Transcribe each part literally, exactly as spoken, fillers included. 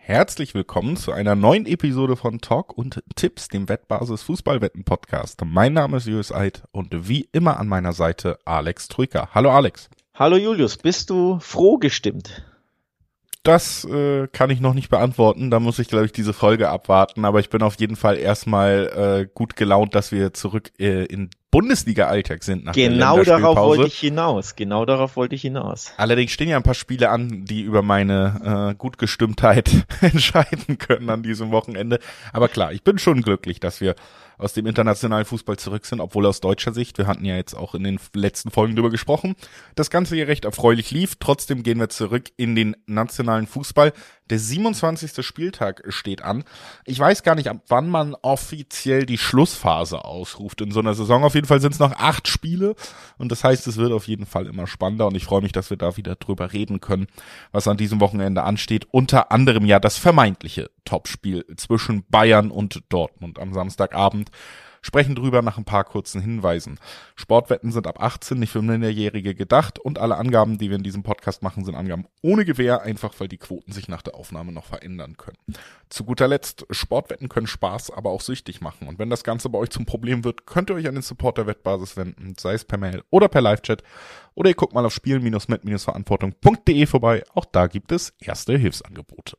herzlich willkommen zu einer neuen Episode von Talk und Tipps, dem Wettbasis Fußballwetten Podcast. Mein Name ist Julius Eid und wie immer an meiner Seite Alex Trücker. Hallo Alex. Hallo Julius, bist du froh gestimmt? Das äh, kann ich noch nicht beantworten, da muss ich, glaube ich, diese Folge abwarten, aber ich bin auf jeden Fall erstmal äh, gut gelaunt, dass wir zurück äh, in Bundesliga-Alltag sind nach der Genau Länderspielpause. darauf wollte ich hinaus, genau darauf wollte ich hinaus. Allerdings stehen ja ein paar Spiele an, die über meine äh, Gutgestimmtheit entscheiden können an diesem Wochenende. Aber klar, ich bin schon glücklich, dass wir aus dem internationalen Fußball zurück sind, obwohl aus deutscher Sicht, wir hatten ja jetzt auch in den letzten Folgen drüber gesprochen, das Ganze hier recht erfreulich lief. Trotzdem gehen wir zurück in den nationalen Fußball. Der siebenundzwanzigste Spieltag steht an. Ich weiß gar nicht, ab wann man offiziell die Schlussphase ausruft in so einer Saison. Auf jeden Fall sind es noch acht Spiele und das heißt, es wird auf jeden Fall immer spannender und ich freue mich, dass wir da wieder drüber reden können, was an diesem Wochenende ansteht. Unter anderem ja das vermeintliche Topspiel zwischen Bayern und Dortmund am Samstagabend. Sprechen drüber nach ein paar kurzen Hinweisen. Sportwetten sind ab achtzehn, nicht für Minderjährige gedacht und alle Angaben, die wir in diesem Podcast machen, sind Angaben ohne Gewähr, einfach weil die Quoten sich nach der Aufnahme noch verändern können. Zu guter Letzt, Sportwetten können Spaß, aber auch süchtig machen und wenn das Ganze bei euch zum Problem wird, könnt ihr euch an den Support der Wettbasis wenden, sei es per Mail oder per Live-Chat oder ihr guckt mal auf spielen mit verantwortung punkt de vorbei, auch da gibt es erste Hilfsangebote.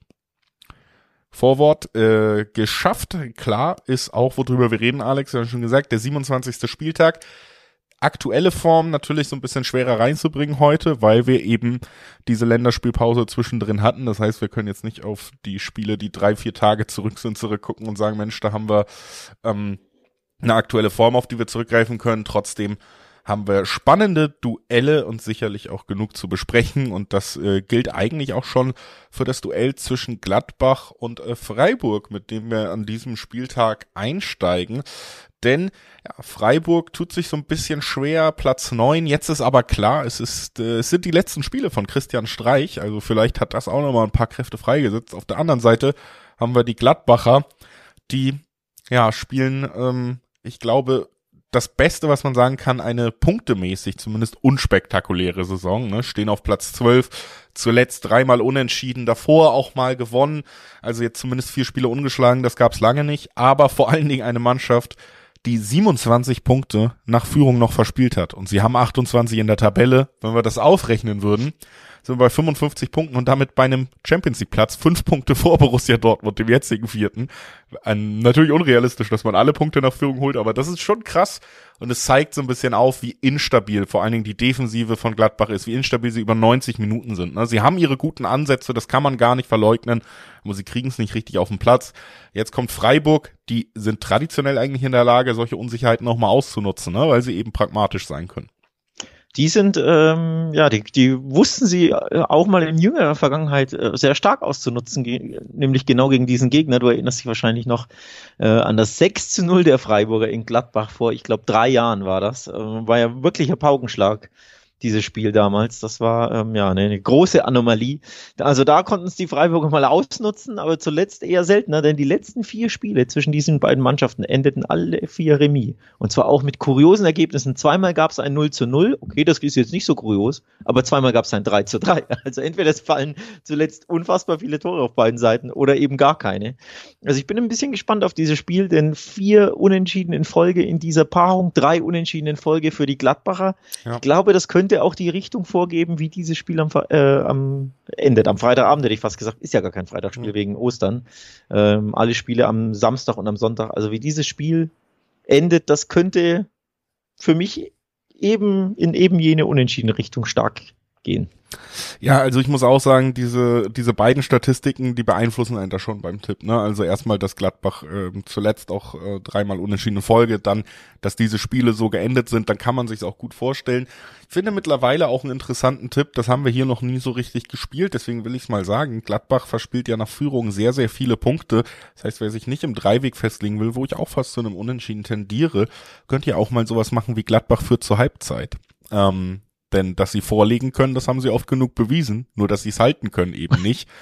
Vorwort äh, geschafft, klar, ist auch, worüber wir reden, Alex, wir haben schon gesagt, der siebenundzwanzigste Spieltag. Aktuelle Form natürlich so ein bisschen schwerer reinzubringen heute, weil wir eben diese Länderspielpause zwischendrin hatten. Das heißt, wir können jetzt nicht auf die Spiele, die drei, vier Tage zurück sind, zurückgucken und sagen, Mensch, da haben wir ähm, eine aktuelle Form, auf die wir zurückgreifen können. Trotzdem haben wir spannende Duelle und sicherlich auch genug zu besprechen und das äh, gilt eigentlich auch schon für das Duell zwischen Gladbach und äh, Freiburg, mit dem wir an diesem Spieltag einsteigen, denn ja, Freiburg tut sich so ein bisschen schwer, Platz neun, jetzt ist aber klar, es ist äh, es sind die letzten Spiele von Christian Streich, also vielleicht hat das auch nochmal ein paar Kräfte freigesetzt. Auf der anderen Seite haben wir die Gladbacher, die ja spielen, ähm, ich glaube, das Beste, was man sagen kann, eine punktemäßig zumindest unspektakuläre Saison, ne? Stehen auf Platz zwölf, zuletzt dreimal unentschieden, davor auch mal gewonnen, also jetzt zumindest vier Spiele ungeschlagen, das gab's lange nicht, aber vor allen Dingen eine Mannschaft, die siebenundzwanzig Punkte nach Führung noch verspielt hat und sie haben achtundzwanzig in der Tabelle, wenn wir das ausrechnen würden, sind wir bei fünfundfünfzig Punkten und damit bei einem Champions-League-Platz, fünf Punkte vor Borussia Dortmund, dem jetzigen vierten. Ein, natürlich unrealistisch, dass man alle Punkte nach Führung holt, aber das ist schon krass und es zeigt so ein bisschen auf, wie instabil vor allen Dingen die Defensive von Gladbach ist, wie instabil sie über neunzig Minuten sind. Ne? Sie haben ihre guten Ansätze, das kann man gar nicht verleugnen, aber sie kriegen es nicht richtig auf den Platz. Jetzt kommt Freiburg, die sind traditionell eigentlich in der Lage, solche Unsicherheiten nochmal auszunutzen, ne? Weil sie eben pragmatisch sein können. Die sind, ähm, ja, die, die wussten sie auch mal in jüngerer Vergangenheit äh, sehr stark auszunutzen, ge- nämlich genau gegen diesen Gegner. Du erinnerst dich wahrscheinlich noch äh, an das sechs zu null der Freiburger in Gladbach vor, ich glaube, drei Jahren war das. Äh, war ja wirklich ein Paukenschlag, dieses Spiel damals. Das war ähm, ja eine, eine große Anomalie. Also da konnten es die Freiburger mal ausnutzen, aber zuletzt eher seltener, denn die letzten vier Spiele zwischen diesen beiden Mannschaften endeten alle vier Remis. Und zwar auch mit kuriosen Ergebnissen. Zweimal gab es ein null zu null. Okay, das ist jetzt nicht so kurios, aber zweimal gab es ein drei zu drei. Also entweder es fallen zuletzt unfassbar viele Tore auf beiden Seiten oder eben gar keine. Also ich bin ein bisschen gespannt auf dieses Spiel, denn vier Unentschieden in Folge in dieser Paarung, drei Unentschieden in Folge für die Gladbacher. Ja. Ich glaube, das könnte auch die Richtung vorgeben, wie dieses Spiel am, äh, am endet. Am Freitagabend hätte ich fast gesagt, ist ja gar kein Freitagsspiel mhm. wegen Ostern. Ähm, alle Spiele am Samstag und am Sonntag. Also wie dieses Spiel endet, das könnte für mich eben in eben jene unentschiedene Richtung stark gehen. Ja, also ich muss auch sagen, diese diese beiden Statistiken, die beeinflussen einen da schon beim Tipp, ne? Also erstmal, dass Gladbach äh, zuletzt auch äh, dreimal unentschieden in Folge, dann, dass diese Spiele so geendet sind, dann kann man sich's auch gut vorstellen. Ich finde mittlerweile auch einen interessanten Tipp, das haben wir hier noch nie so richtig gespielt, deswegen will ich's mal sagen, Gladbach verspielt ja nach Führung sehr, sehr viele Punkte. Das heißt, wer sich nicht im Dreiweg festlegen will, wo ich auch fast zu einem Unentschieden tendiere, könnt ihr auch mal sowas machen wie Gladbach führt zur Halbzeit. Ähm, Denn dass sie vorlegen können, das haben sie oft genug bewiesen. Nur, dass sie es halten können, eben nicht.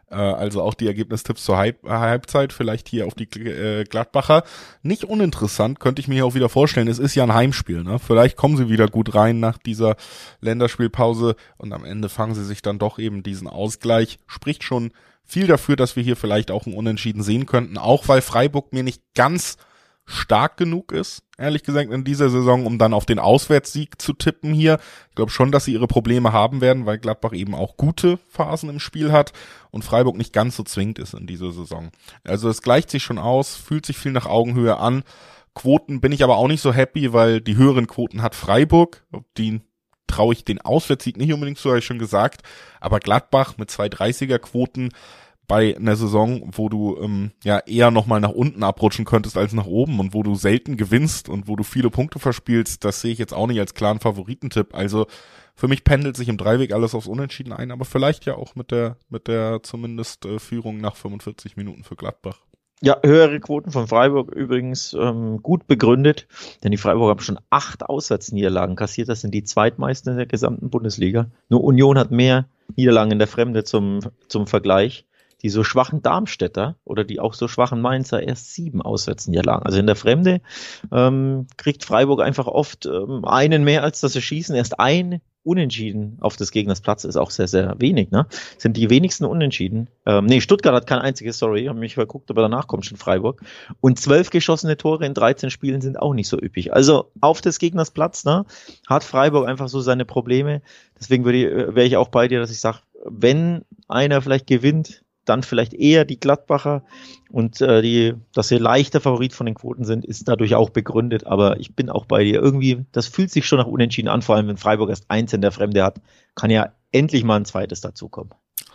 Also auch die Ergebnistipps zur Halb- Halbzeit, vielleicht hier auf die äh, Gladbacher. Nicht uninteressant, könnte ich mir hier auch wieder vorstellen. Es ist ja ein Heimspiel, ne? Vielleicht kommen sie wieder gut rein nach dieser Länderspielpause und am Ende fangen sie sich dann doch eben diesen Ausgleich. Spricht schon viel dafür, dass wir hier vielleicht auch ein Unentschieden sehen könnten, auch weil Freiburg mir nicht ganz stark genug ist, ehrlich gesagt, in dieser Saison, um dann auf den Auswärtssieg zu tippen hier. Ich glaube schon, dass sie ihre Probleme haben werden, weil Gladbach eben auch gute Phasen im Spiel hat und Freiburg nicht ganz so zwingend ist in dieser Saison. Also es gleicht sich schon aus, fühlt sich viel nach Augenhöhe an. Quoten bin ich aber auch nicht so happy, weil die höheren Quoten hat Freiburg, die traue ich den Auswärtssieg nicht unbedingt zu, habe ich schon gesagt, aber Gladbach mit zwei dreißiger Quoten bei einer Saison, wo du ähm, ja eher nochmal nach unten abrutschen könntest als nach oben und wo du selten gewinnst und wo du viele Punkte verspielst, das sehe ich jetzt auch nicht als klaren Favoritentipp. Also für mich pendelt sich im Dreiweg alles aufs Unentschieden ein, aber vielleicht ja auch mit der mit der zumindest äh, Führung nach fünfundvierzig Minuten für Gladbach. Ja, höhere Quoten von Freiburg übrigens ähm, gut begründet, denn die Freiburg haben schon acht Auswärtsniederlagen kassiert, das sind die zweitmeisten in der gesamten Bundesliga. Nur Union hat mehr Niederlagen in der Fremde zum zum Vergleich. Die so schwachen Darmstädter oder die auch so schwachen Mainzer erst sieben Auswärtsniederlagen. Also in der Fremde ähm, kriegt Freiburg einfach oft ähm, einen mehr, als dass sie schießen. Erst ein Unentschieden auf des Gegners Platz ist auch sehr, sehr wenig. Ne? Sind die wenigsten Unentschieden. Ähm, nee, Stuttgart hat kein einziges, sorry, ich habe mich verguckt, aber danach kommt schon Freiburg. Und zwölf geschossene Tore in dreizehn Spielen sind auch nicht so üppig. Also auf des Gegners Platz, ne, hat Freiburg einfach so seine Probleme. Deswegen würde ich, wäre ich auch bei dir, dass ich sage, wenn einer vielleicht gewinnt, dann vielleicht eher die Gladbacher und äh, die, dass sie leichter Favorit von den Quoten sind, ist dadurch auch begründet, aber ich bin auch bei dir. Irgendwie, das fühlt sich schon nach Unentschieden an, vor allem wenn Freiburg erst eins in der Fremde hat, kann ja endlich mal ein zweites dazukommen.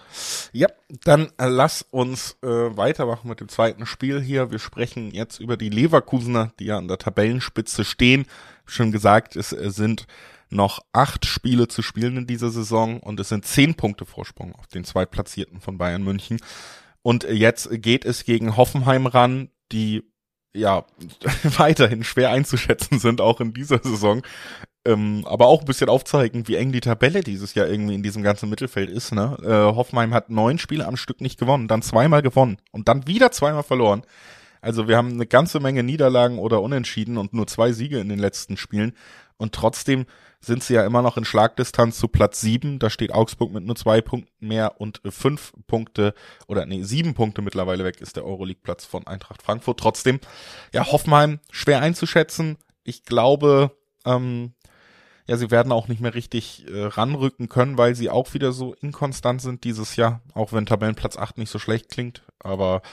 Ja, dann äh, lass uns äh, weitermachen mit dem zweiten Spiel hier. Wir sprechen jetzt über die Leverkusener, die ja an der Tabellenspitze stehen. Schon gesagt, es äh, sind noch acht Spiele zu spielen in dieser Saison und es sind zehn Punkte Vorsprung auf den Zweitplatzierten von Bayern München. Und jetzt geht es gegen Hoffenheim ran, die ja weiterhin schwer einzuschätzen sind, auch in dieser Saison. Ähm, aber auch ein bisschen aufzeigen, wie eng die Tabelle dieses Jahr irgendwie in diesem ganzen Mittelfeld ist. Ne? Äh, Hoffenheim hat neun Spiele am Stück nicht gewonnen, dann zweimal gewonnen und dann wieder zweimal verloren. Also wir haben eine ganze Menge Niederlagen oder Unentschieden und nur zwei Siege in den letzten Spielen. Und trotzdem sind sie ja immer noch in Schlagdistanz zu Platz sieben. Da steht Augsburg mit nur zwei Punkten mehr und fünf Punkte, oder nee, sieben Punkte mittlerweile weg ist der Euroleague-Platz von Eintracht Frankfurt. Trotzdem, ja, Hoffenheim schwer einzuschätzen. Ich glaube, ähm, ja, sie werden auch nicht mehr richtig äh, ranrücken können, weil sie auch wieder so inkonstant sind dieses Jahr, auch wenn Tabellenplatz acht nicht so schlecht klingt. Aber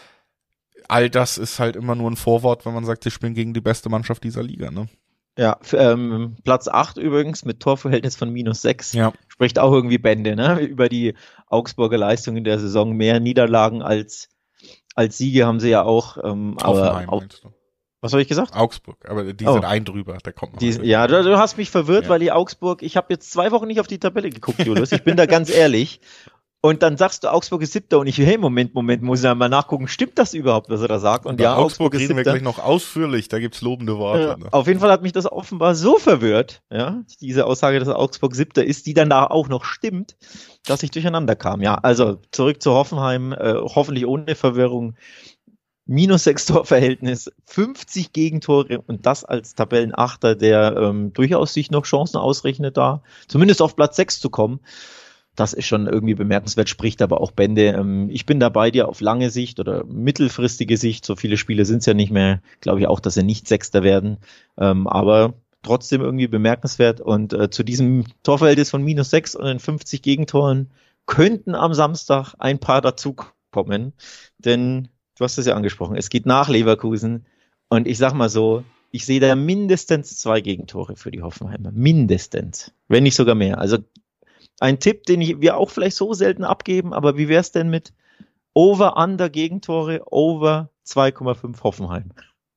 all das ist halt immer nur ein Vorwort, wenn man sagt, sie spielen gegen die beste Mannschaft dieser Liga, ne? Ja, für, ähm, Platz acht übrigens mit Torverhältnis von minus sechs. Ja. Spricht auch irgendwie Bände, ne? Über die Augsburger Leistung in der Saison. Mehr Niederlagen als, als Siege haben sie ja auch. Ähm, Hoffenheim, aber, meinst du? Was habe ich gesagt? Augsburg, aber die oh. sind ein drüber, da kommt man. Die, ja, du, du hast mich verwirrt, ja. Weil die Augsburg, ich habe jetzt zwei Wochen nicht auf die Tabelle geguckt, Julius, ich bin da ganz ehrlich. Und dann sagst du, Augsburg ist siebter und ich, hey, Moment, Moment, muss ich ja mal nachgucken, stimmt das überhaupt, was er da sagt? Und, und ja, Augsburg, Augsburg ist reden siebter. Wir gleich noch ausführlich, da gibt's lobende Worte. Äh, ne? Auf jeden Fall hat mich das offenbar so verwirrt, ja, diese Aussage, dass Augsburg siebter ist, die dann da auch noch stimmt, dass ich durcheinander kam. Ja, also zurück zu Hoffenheim, äh, hoffentlich ohne Verwirrung. Minus sechs Torverhältnis, fünfzig Gegentore und das als Tabellenachter, der ähm, durchaus sich noch Chancen ausrechnet, da zumindest auf Platz sechs zu kommen. Das ist schon irgendwie bemerkenswert, spricht aber auch Bände. Ähm, ich bin da bei dir auf lange Sicht oder mittelfristige Sicht. So viele Spiele sind es ja nicht mehr. Glaube ich auch, dass sie nicht Sechster werden. Ähm, aber trotzdem irgendwie bemerkenswert. Und äh, zu diesem Torverhältnis von minus sechs und den fünfzig Gegentoren könnten am Samstag ein paar dazukommen. Denn du hast es ja angesprochen, es geht nach Leverkusen. Und ich sag mal so, ich sehe da mindestens zwei Gegentore für die Hoffenheimer. Mindestens. Wenn nicht sogar mehr. Also ein Tipp, den ich, wir auch vielleicht so selten abgeben, aber wie wär's denn mit Over-Under Gegentore, Over zwei Komma fünf Hoffenheim?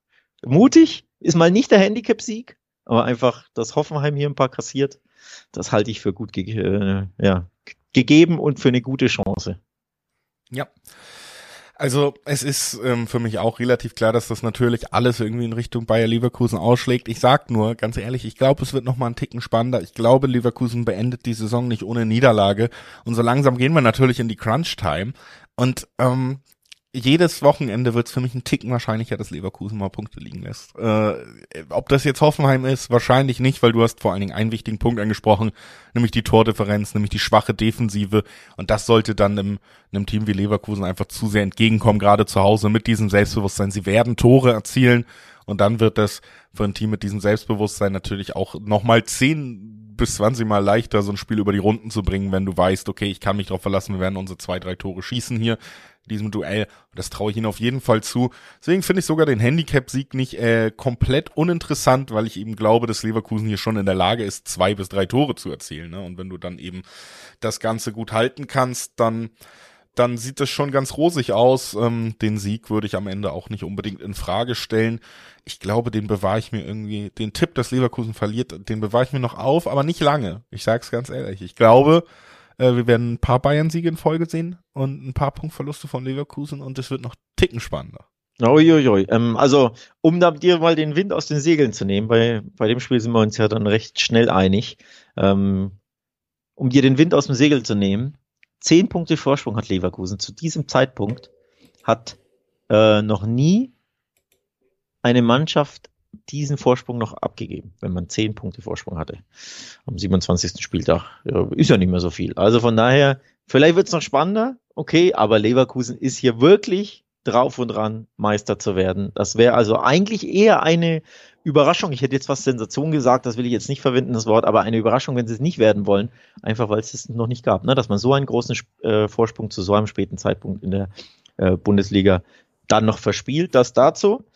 Mutig, ist mal nicht der Handicap-Sieg, aber einfach, dass Hoffenheim hier ein paar kassiert, das halte ich für gut ge- äh, ja, gegeben und für eine gute Chance. Ja. Also es ist ähm, für mich auch relativ klar, dass das natürlich alles irgendwie in Richtung Bayer Leverkusen ausschlägt. Ich sag nur, ganz ehrlich, ich glaube, es wird noch mal einen Ticken spannender. Ich glaube, Leverkusen beendet die Saison nicht ohne Niederlage. Und so langsam gehen wir natürlich in die Crunch-Time. Und ähm, jedes Wochenende wird es für mich ein Ticken wahrscheinlicher, dass Leverkusen mal Punkte liegen lässt. Äh, ob das jetzt Hoffenheim ist, wahrscheinlich nicht, weil du hast vor allen Dingen einen wichtigen Punkt angesprochen, nämlich die Tordifferenz, nämlich die schwache Defensive. Und das sollte dann einem, einem Team wie Leverkusen einfach zu sehr entgegenkommen, gerade zu Hause mit diesem Selbstbewusstsein. Sie werden Tore erzielen und dann wird das für ein Team mit diesem Selbstbewusstsein natürlich auch nochmal zehn bis zwanzig Mal leichter, so ein Spiel über die Runden zu bringen, wenn du weißt, okay, ich kann mich darauf verlassen, wir werden unsere zwei, drei Tore schießen hier in diesem Duell. Das traue ich ihnen auf jeden Fall zu. Deswegen finde ich sogar den Handicap-Sieg nicht äh, komplett uninteressant, weil ich eben glaube, dass Leverkusen hier schon in der Lage ist, zwei bis drei Tore zu erzielen. Ne? Und wenn du dann eben das Ganze gut halten kannst, dann dann sieht das schon ganz rosig aus. Ähm, den Sieg würde ich am Ende auch nicht unbedingt in Frage stellen. Ich glaube, den bewahre ich mir irgendwie, den Tipp, dass Leverkusen verliert, den bewahre ich mir noch auf, aber nicht lange. Ich sag's ganz ehrlich. Ich glaube, äh, wir werden ein paar Bayern-Siege in Folge sehen und ein paar Punktverluste von Leverkusen und es wird noch ticken spannender. Uiuiui. Ähm, also, um da dir mal den Wind aus den Segeln zu nehmen, bei, bei dem Spiel sind wir uns ja dann recht schnell einig, ähm, um dir den Wind aus dem Segel zu nehmen, zehn Punkte Vorsprung hat Leverkusen. Zu diesem Zeitpunkt hat äh, noch nie eine Mannschaft diesen Vorsprung noch abgegeben, wenn man zehn Punkte Vorsprung hatte. Am siebenundzwanzigsten Spieltag. Ja, ist ja nicht mehr so viel. Also von daher, vielleicht wird es noch spannender, okay, aber Leverkusen ist hier wirklich drauf und dran, Meister zu werden. Das wäre also eigentlich eher eine Überraschung. Ich hätte jetzt fast Sensation gesagt, das will ich jetzt nicht verwenden, das Wort, aber eine Überraschung, wenn sie es nicht werden wollen, einfach weil es es noch nicht gab, ne? Dass man so einen großen äh, Vorsprung zu so einem späten Zeitpunkt in der äh, Bundesliga dann noch verspielt. Das dazu.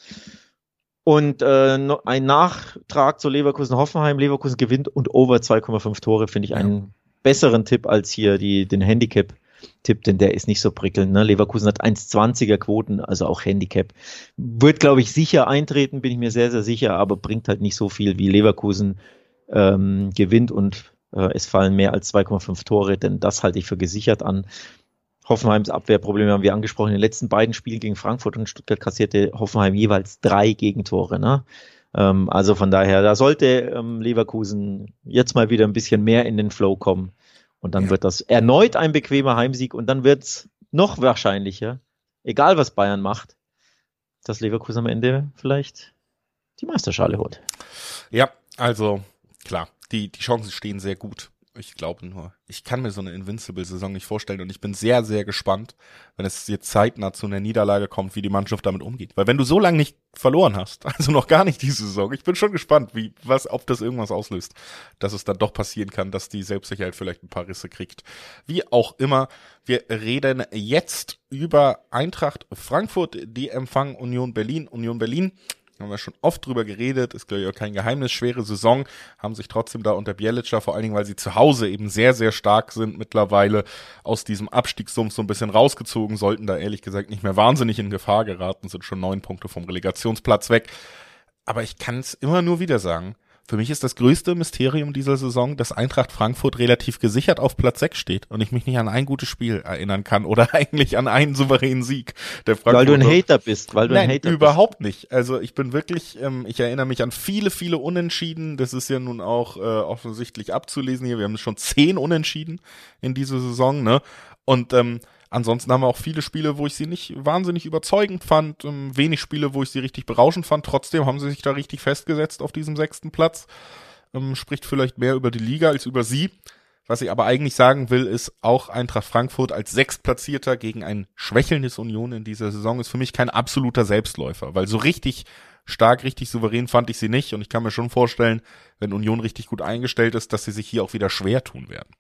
Und äh, noch ein Nachtrag zu Leverkusen-Hoffenheim. Leverkusen gewinnt und over zwei Komma fünf Tore, finde ich einen ja. besseren Tipp als hier die den Handicap-Tipp, denn der ist nicht so prickelnd. Ne? Leverkusen hat eins Komma zwanziger Quoten, also auch Handicap. Wird, glaube ich, sicher eintreten, bin ich mir sehr, sehr sicher, aber bringt halt nicht so viel wie Leverkusen ähm, gewinnt und äh, es fallen mehr als zwei Komma fünf Tore, denn das halte ich für gesichert an. Hoffenheims Abwehrprobleme haben wir angesprochen. In den letzten beiden Spielen gegen Frankfurt und Stuttgart kassierte Hoffenheim jeweils drei Gegentore. Ne? Ähm, also von daher, da sollte ähm, Leverkusen jetzt mal wieder ein bisschen mehr in den Flow kommen. Und dann ja. wird das erneut ein bequemer Heimsieg. Und dann wird es noch wahrscheinlicher, egal was Bayern macht, dass Leverkusen am Ende vielleicht die Meisterschale holt. Ja, also klar, die, die Chancen stehen sehr gut. Ich glaube nur, ich kann mir so eine Invincible-Saison nicht vorstellen und ich bin sehr, sehr gespannt, wenn es jetzt zeitnah zu einer Niederlage kommt, wie die Mannschaft damit umgeht. Weil wenn du so lange nicht verloren hast, also noch gar nicht diese Saison, ich bin schon gespannt, wie, was, ob das irgendwas auslöst, dass es dann doch passieren kann, dass die Selbstsicherheit vielleicht ein paar Risse kriegt. Wie auch immer, wir reden jetzt über Eintracht Frankfurt, die empfangen Union Berlin. Union Berlin, haben wir schon oft drüber geredet, ist glaube ich auch kein Geheimnis, schwere Saison, haben sich trotzdem da unter Bjelica, vor allen Dingen, weil sie zu Hause eben sehr, sehr stark sind, mittlerweile aus diesem Abstiegssumpf so ein bisschen rausgezogen, sollten da ehrlich gesagt nicht mehr wahnsinnig in Gefahr geraten, sind schon neun Punkte vom Relegationsplatz weg. Aber ich kann es immer nur wieder sagen, für mich ist das größte Mysterium dieser Saison, dass Eintracht Frankfurt relativ gesichert auf Platz sechs steht und ich mich nicht an ein gutes Spiel erinnern kann oder eigentlich an einen souveränen Sieg der Frankfurter. Weil du ein Hater bist, weil du Nein, ein Hater überhaupt bist. nicht. Also ich bin wirklich, ähm, ich erinnere mich an viele, viele Unentschieden. Das ist ja nun auch äh, offensichtlich abzulesen hier. Wir haben schon zehn Unentschieden in dieser Saison, ne? Und ähm, ansonsten haben wir auch viele Spiele, wo ich sie nicht wahnsinnig überzeugend fand, ähm, wenig Spiele, wo ich sie richtig berauschend fand. Trotzdem haben sie sich da richtig festgesetzt auf diesem sechsten Platz. Ähm, spricht vielleicht mehr über die Liga als über sie. Was ich aber eigentlich sagen will, ist auch Eintracht Frankfurt als Sechstplatzierter gegen ein schwächelndes Union in dieser Saison ist für mich kein absoluter Selbstläufer, weil so richtig stark, richtig souverän fand ich sie nicht und ich kann mir schon vorstellen, wenn Union richtig gut eingestellt ist, dass sie sich hier auch wieder schwer tun werden.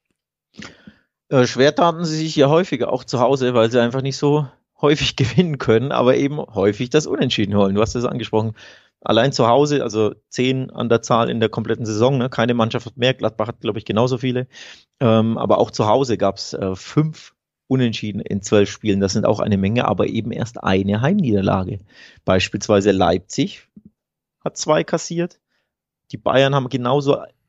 Äh, schwer taten sie sich ja häufiger, auch zu Hause, weil sie einfach nicht so häufig gewinnen können, aber eben häufig das Unentschieden holen. Du hast es angesprochen. Allein zu Hause, also zehn an der Zahl in der kompletten Saison, ne? Keine Mannschaft hat mehr, Gladbach hat, glaube ich, genauso viele. Ähm, aber auch zu Hause gab es äh, fünf Unentschieden in zwölf Spielen. Das sind auch eine Menge, aber eben erst eine Heimniederlage. Beispielsweise Leipzig hat zwei kassiert. Die Bayern haben genauso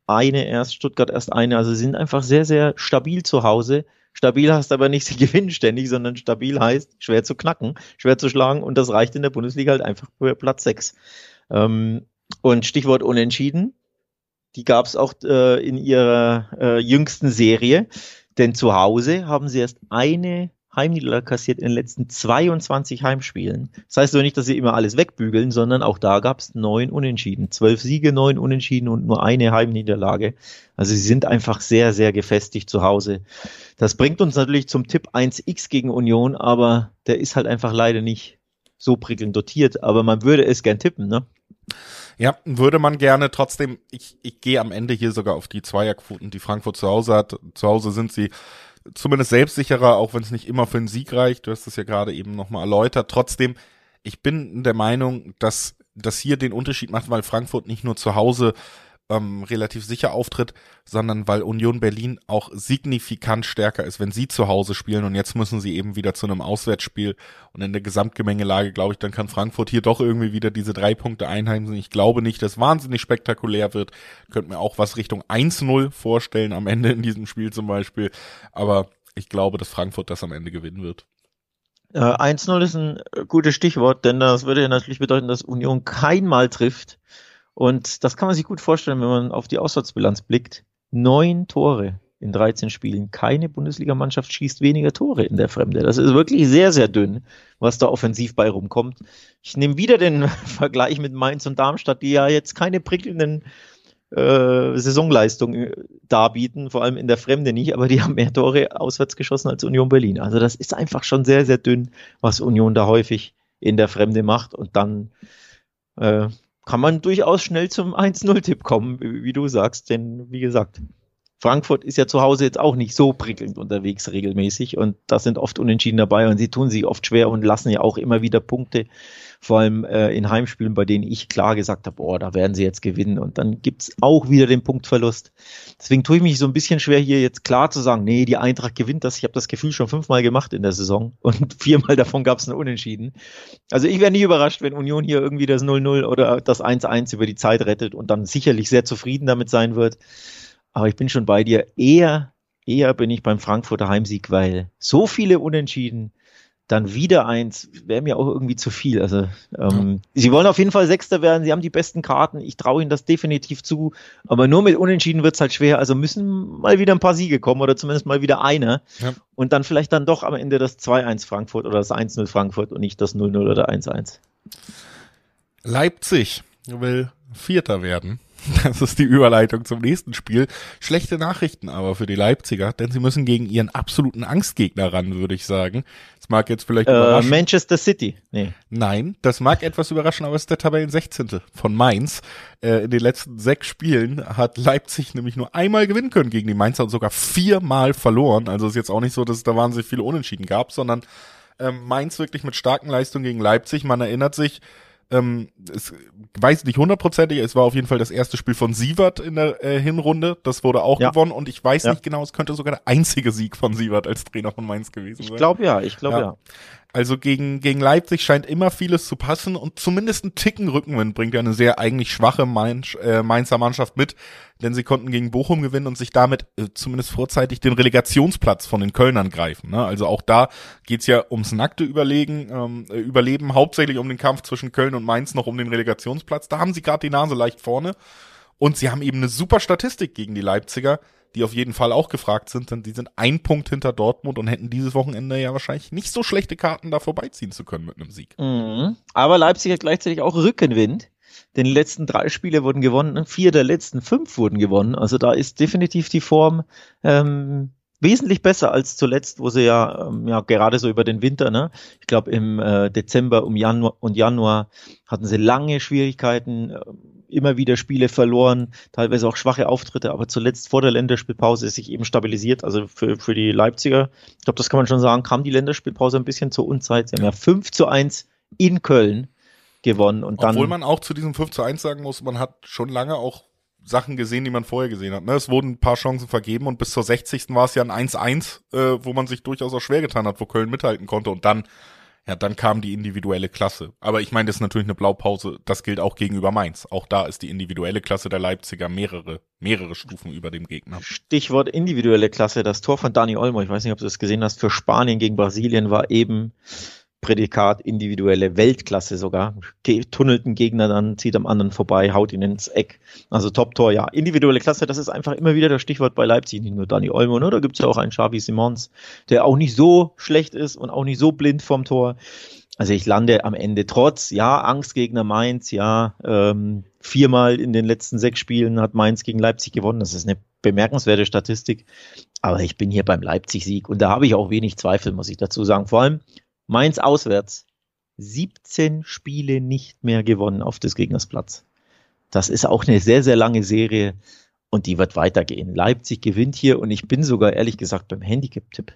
eine erst, Stuttgart erst eine. Also sie sind einfach sehr, sehr stabil zu Hause. Stabil heißt aber nicht, sie gewinnen ständig, sondern stabil heißt schwer zu knacken, schwer zu schlagen und das reicht in der Bundesliga halt einfach für Platz sechs. Ähm, und Stichwort Unentschieden, die gab es auch äh, in ihrer äh, jüngsten Serie, denn zu Hause haben sie erst eine Heimniederlage kassiert in den letzten zweiundzwanzig Heimspielen. Das heißt doch nicht, dass sie immer alles wegbügeln, sondern auch da gab es neun Unentschieden. Zwölf Siege, neun Unentschieden und nur eine Heimniederlage. Also sie sind einfach sehr, sehr gefestigt zu Hause. Das bringt uns natürlich zum Tipp eins x gegen Union, aber der ist halt einfach leider nicht so prickelnd dotiert. Aber man würde es gern tippen, ne? Ja, würde man gerne. Trotzdem, ich, ich gehe am Ende hier sogar auf die Zweierquoten, die Frankfurt zu Hause hat. Zu Hause sind sie zumindest selbstsicherer, auch wenn es nicht immer für einen Sieg reicht. Du hast es ja gerade eben nochmal erläutert. Trotzdem, ich bin der Meinung, dass das hier den Unterschied macht, weil Frankfurt nicht nur zu Hause ähm, relativ sicher auftritt, sondern weil Union Berlin auch signifikant stärker ist, wenn sie zu Hause spielen. Und jetzt müssen sie eben wieder zu einem Auswärtsspiel. Und in der Gesamtgemengelage, glaube ich, dann kann Frankfurt hier doch irgendwie wieder diese drei Punkte einheimsen. Ich glaube nicht, dass wahnsinnig spektakulär wird. Könnte mir auch was Richtung eins null vorstellen am Ende in diesem Spiel zum Beispiel. Aber ich glaube, dass Frankfurt das am Ende gewinnen wird. Äh, eins null ist ein gutes Stichwort, denn das würde ja natürlich bedeuten, dass Union kein Mal trifft. Und das kann man sich gut vorstellen, wenn man auf die Auswärtsbilanz blickt. Neun Tore in dreizehn Spielen. Keine Bundesligamannschaft schießt weniger Tore in der Fremde. Das ist wirklich sehr, sehr dünn, was da offensiv bei rumkommt. Ich nehme wieder den Vergleich mit Mainz und Darmstadt, die ja jetzt keine prickelnden äh, Saisonleistungen darbieten, vor allem in der Fremde nicht, aber die haben mehr Tore auswärts geschossen als Union Berlin. Also das ist einfach schon sehr, sehr dünn, was Union da häufig in der Fremde macht. Und dann äh, kann man durchaus schnell zum eins null Tipp kommen, wie, wie du sagst, denn wie gesagt, Frankfurt ist ja zu Hause jetzt auch nicht so prickelnd unterwegs regelmäßig und da sind oft Unentschieden dabei und sie tun sich oft schwer und lassen ja auch immer wieder Punkte, vor allem äh, in Heimspielen, bei denen ich klar gesagt habe, boah, da werden sie jetzt gewinnen und dann gibt's auch wieder den Punktverlust. Deswegen tue ich mich so ein bisschen schwer, hier jetzt klar zu sagen, nee, die Eintracht gewinnt das. Ich habe das Gefühl schon fünfmal gemacht in der Saison und viermal davon gab's ein Unentschieden. Also ich wäre nicht überrascht, wenn Union hier irgendwie das null null oder das eins eins über die Zeit rettet und dann sicherlich sehr zufrieden damit sein wird. Aber ich bin schon bei dir. Eher, eher bin ich beim Frankfurter Heimsieg, weil so viele Unentschieden, dann wieder eins, wäre mir auch irgendwie zu viel. Also ähm, ja. Sie wollen auf jeden Fall Sechster werden, sie haben die besten Karten, ich traue ihnen das definitiv zu, aber nur mit Unentschieden wird's halt schwer. Also müssen mal wieder ein paar Siege kommen oder zumindest mal wieder einer. Ja. Und dann vielleicht dann doch am Ende das zwei eins Frankfurt oder das eins null Frankfurt und nicht das null null oder eins eins. Leipzig will Vierter werden. Das ist die Überleitung zum nächsten Spiel. Schlechte Nachrichten aber für die Leipziger, denn sie müssen gegen ihren absoluten Angstgegner ran, würde ich sagen. Das mag jetzt vielleicht äh, überraschen. Manchester City. Nee. Nein, das mag etwas überraschen, aber es ist der Tabellensechzehnte von Mainz. Äh, in den letzten sechs Spielen hat Leipzig nämlich nur einmal gewinnen können gegen die Mainzer und sogar viermal verloren. Also ist jetzt auch nicht so, dass es da wahnsinnig viele Unentschieden gab, sondern ähm, Mainz wirklich mit starken Leistungen gegen Leipzig. Man erinnert sich, Ähm, es weiß nicht hundertprozentig, es war auf jeden Fall das erste Spiel von Sievert in der äh, Hinrunde, das wurde auch ja. gewonnen und ich weiß ja. nicht genau, es könnte sogar der einzige Sieg von Sievert als Trainer von Mainz gewesen sein. Ich glaube ja, ich glaube ja. ja. Also gegen gegen Leipzig scheint immer vieles zu passen und zumindest ein Ticken Rückenwind bringt ja eine sehr eigentlich schwache Mainz, äh, Mainzer Mannschaft mit, denn sie konnten gegen Bochum gewinnen und sich damit äh, zumindest vorzeitig den Relegationsplatz von den Kölnern greifen. Ne? Also auch da geht's ja ums nackte Überlegen, ähm, äh, Überleben, hauptsächlich um den Kampf zwischen Köln und Mainz, noch um den Relegationsplatz. Da haben sie gerade die Nase leicht vorne und sie haben eben eine super Statistik gegen die Leipziger, die auf jeden Fall auch gefragt sind, denn die sind ein Punkt hinter Dortmund und hätten dieses Wochenende ja wahrscheinlich nicht so schlechte Karten, da vorbeiziehen zu können mit einem Sieg. Mhm. Aber Leipzig hat gleichzeitig auch Rückenwind, denn die letzten drei Spiele wurden gewonnen, vier der letzten fünf wurden gewonnen, also da ist definitiv die Form ähm, wesentlich besser als zuletzt, wo sie ja, ähm, ja gerade so über den Winter, ne, ich glaube im äh, Dezember um Januar und Januar hatten sie lange Schwierigkeiten, äh, immer wieder Spiele verloren, teilweise auch schwache Auftritte, aber zuletzt vor der Länderspielpause ist sich eben stabilisiert, also für, für die Leipziger, ich glaube, das kann man schon sagen, kam die Länderspielpause ein bisschen zur Unzeit, sie haben ja fünf zu eins in Köln gewonnen und dann... Obwohl man auch zu diesem fünf zu eins sagen muss, man hat schon lange auch Sachen gesehen, die man vorher gesehen hat. Ne? Es wurden ein paar Chancen vergeben und bis zur sechzigsten war es ja ein eins eins, äh, wo man sich durchaus auch schwer getan hat, wo Köln mithalten konnte und dann Ja, dann kam die individuelle Klasse. Aber ich meine, das ist natürlich eine Blaupause, das gilt auch gegenüber Mainz. Auch da ist die individuelle Klasse der Leipziger mehrere, mehrere Stufen über dem Gegner. Stichwort individuelle Klasse, das Tor von Dani Olmo, ich weiß nicht, ob du das gesehen hast, für Spanien gegen Brasilien war eben Prädikat individuelle Weltklasse sogar. Tunnelt einen Gegner dann, zieht am anderen vorbei, haut ihn ins Eck. Also Top-Tor, ja. Individuelle Klasse, das ist einfach immer wieder das Stichwort bei Leipzig. Nicht nur Dani Olmo, ne? Da gibt's ja auch einen Xavi Simons, der auch nicht so schlecht ist und auch nicht so blind vom Tor. Also ich lande am Ende trotz, ja, Angstgegner Mainz, ja, ähm, viermal in den letzten sechs Spielen hat Mainz gegen Leipzig gewonnen. Das ist eine bemerkenswerte Statistik. Aber ich bin hier beim Leipzig-Sieg und da habe ich auch wenig Zweifel, muss ich dazu sagen. Vor allem Mainz auswärts, siebzehn Spiele nicht mehr gewonnen auf des Gegners Platz. Das ist auch eine sehr, sehr lange Serie und die wird weitergehen. Leipzig gewinnt hier und ich bin sogar ehrlich gesagt beim Handicap-Tipp.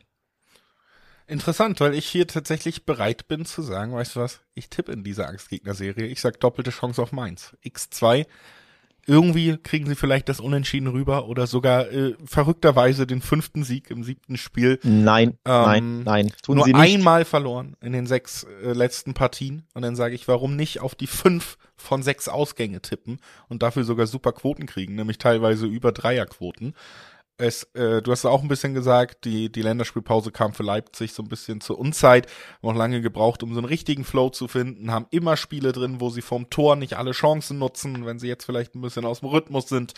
Interessant, weil ich hier tatsächlich bereit bin zu sagen, weißt du was, ich tippe in dieser Angstgegner-Serie, ich sag doppelte Chance auf Mainz. X zwei, irgendwie kriegen sie vielleicht das Unentschieden rüber oder sogar äh, verrückterweise den fünften Sieg im siebten Spiel. Nein, ähm, nein, nein, tun nur sie nicht. Einmal verloren in den sechs äh, letzten Partien und dann sage ich, warum nicht auf die fünf von sechs Ausgänge tippen und dafür sogar super Quoten kriegen, nämlich teilweise über Dreierquoten. Es, äh, du hast auch ein bisschen gesagt, die die Länderspielpause kam für Leipzig so ein bisschen zur Unzeit, haben auch lange gebraucht, um so einen richtigen Flow zu finden, haben immer Spiele drin, wo sie vom Tor nicht alle Chancen nutzen, wenn sie jetzt vielleicht ein bisschen aus dem Rhythmus sind.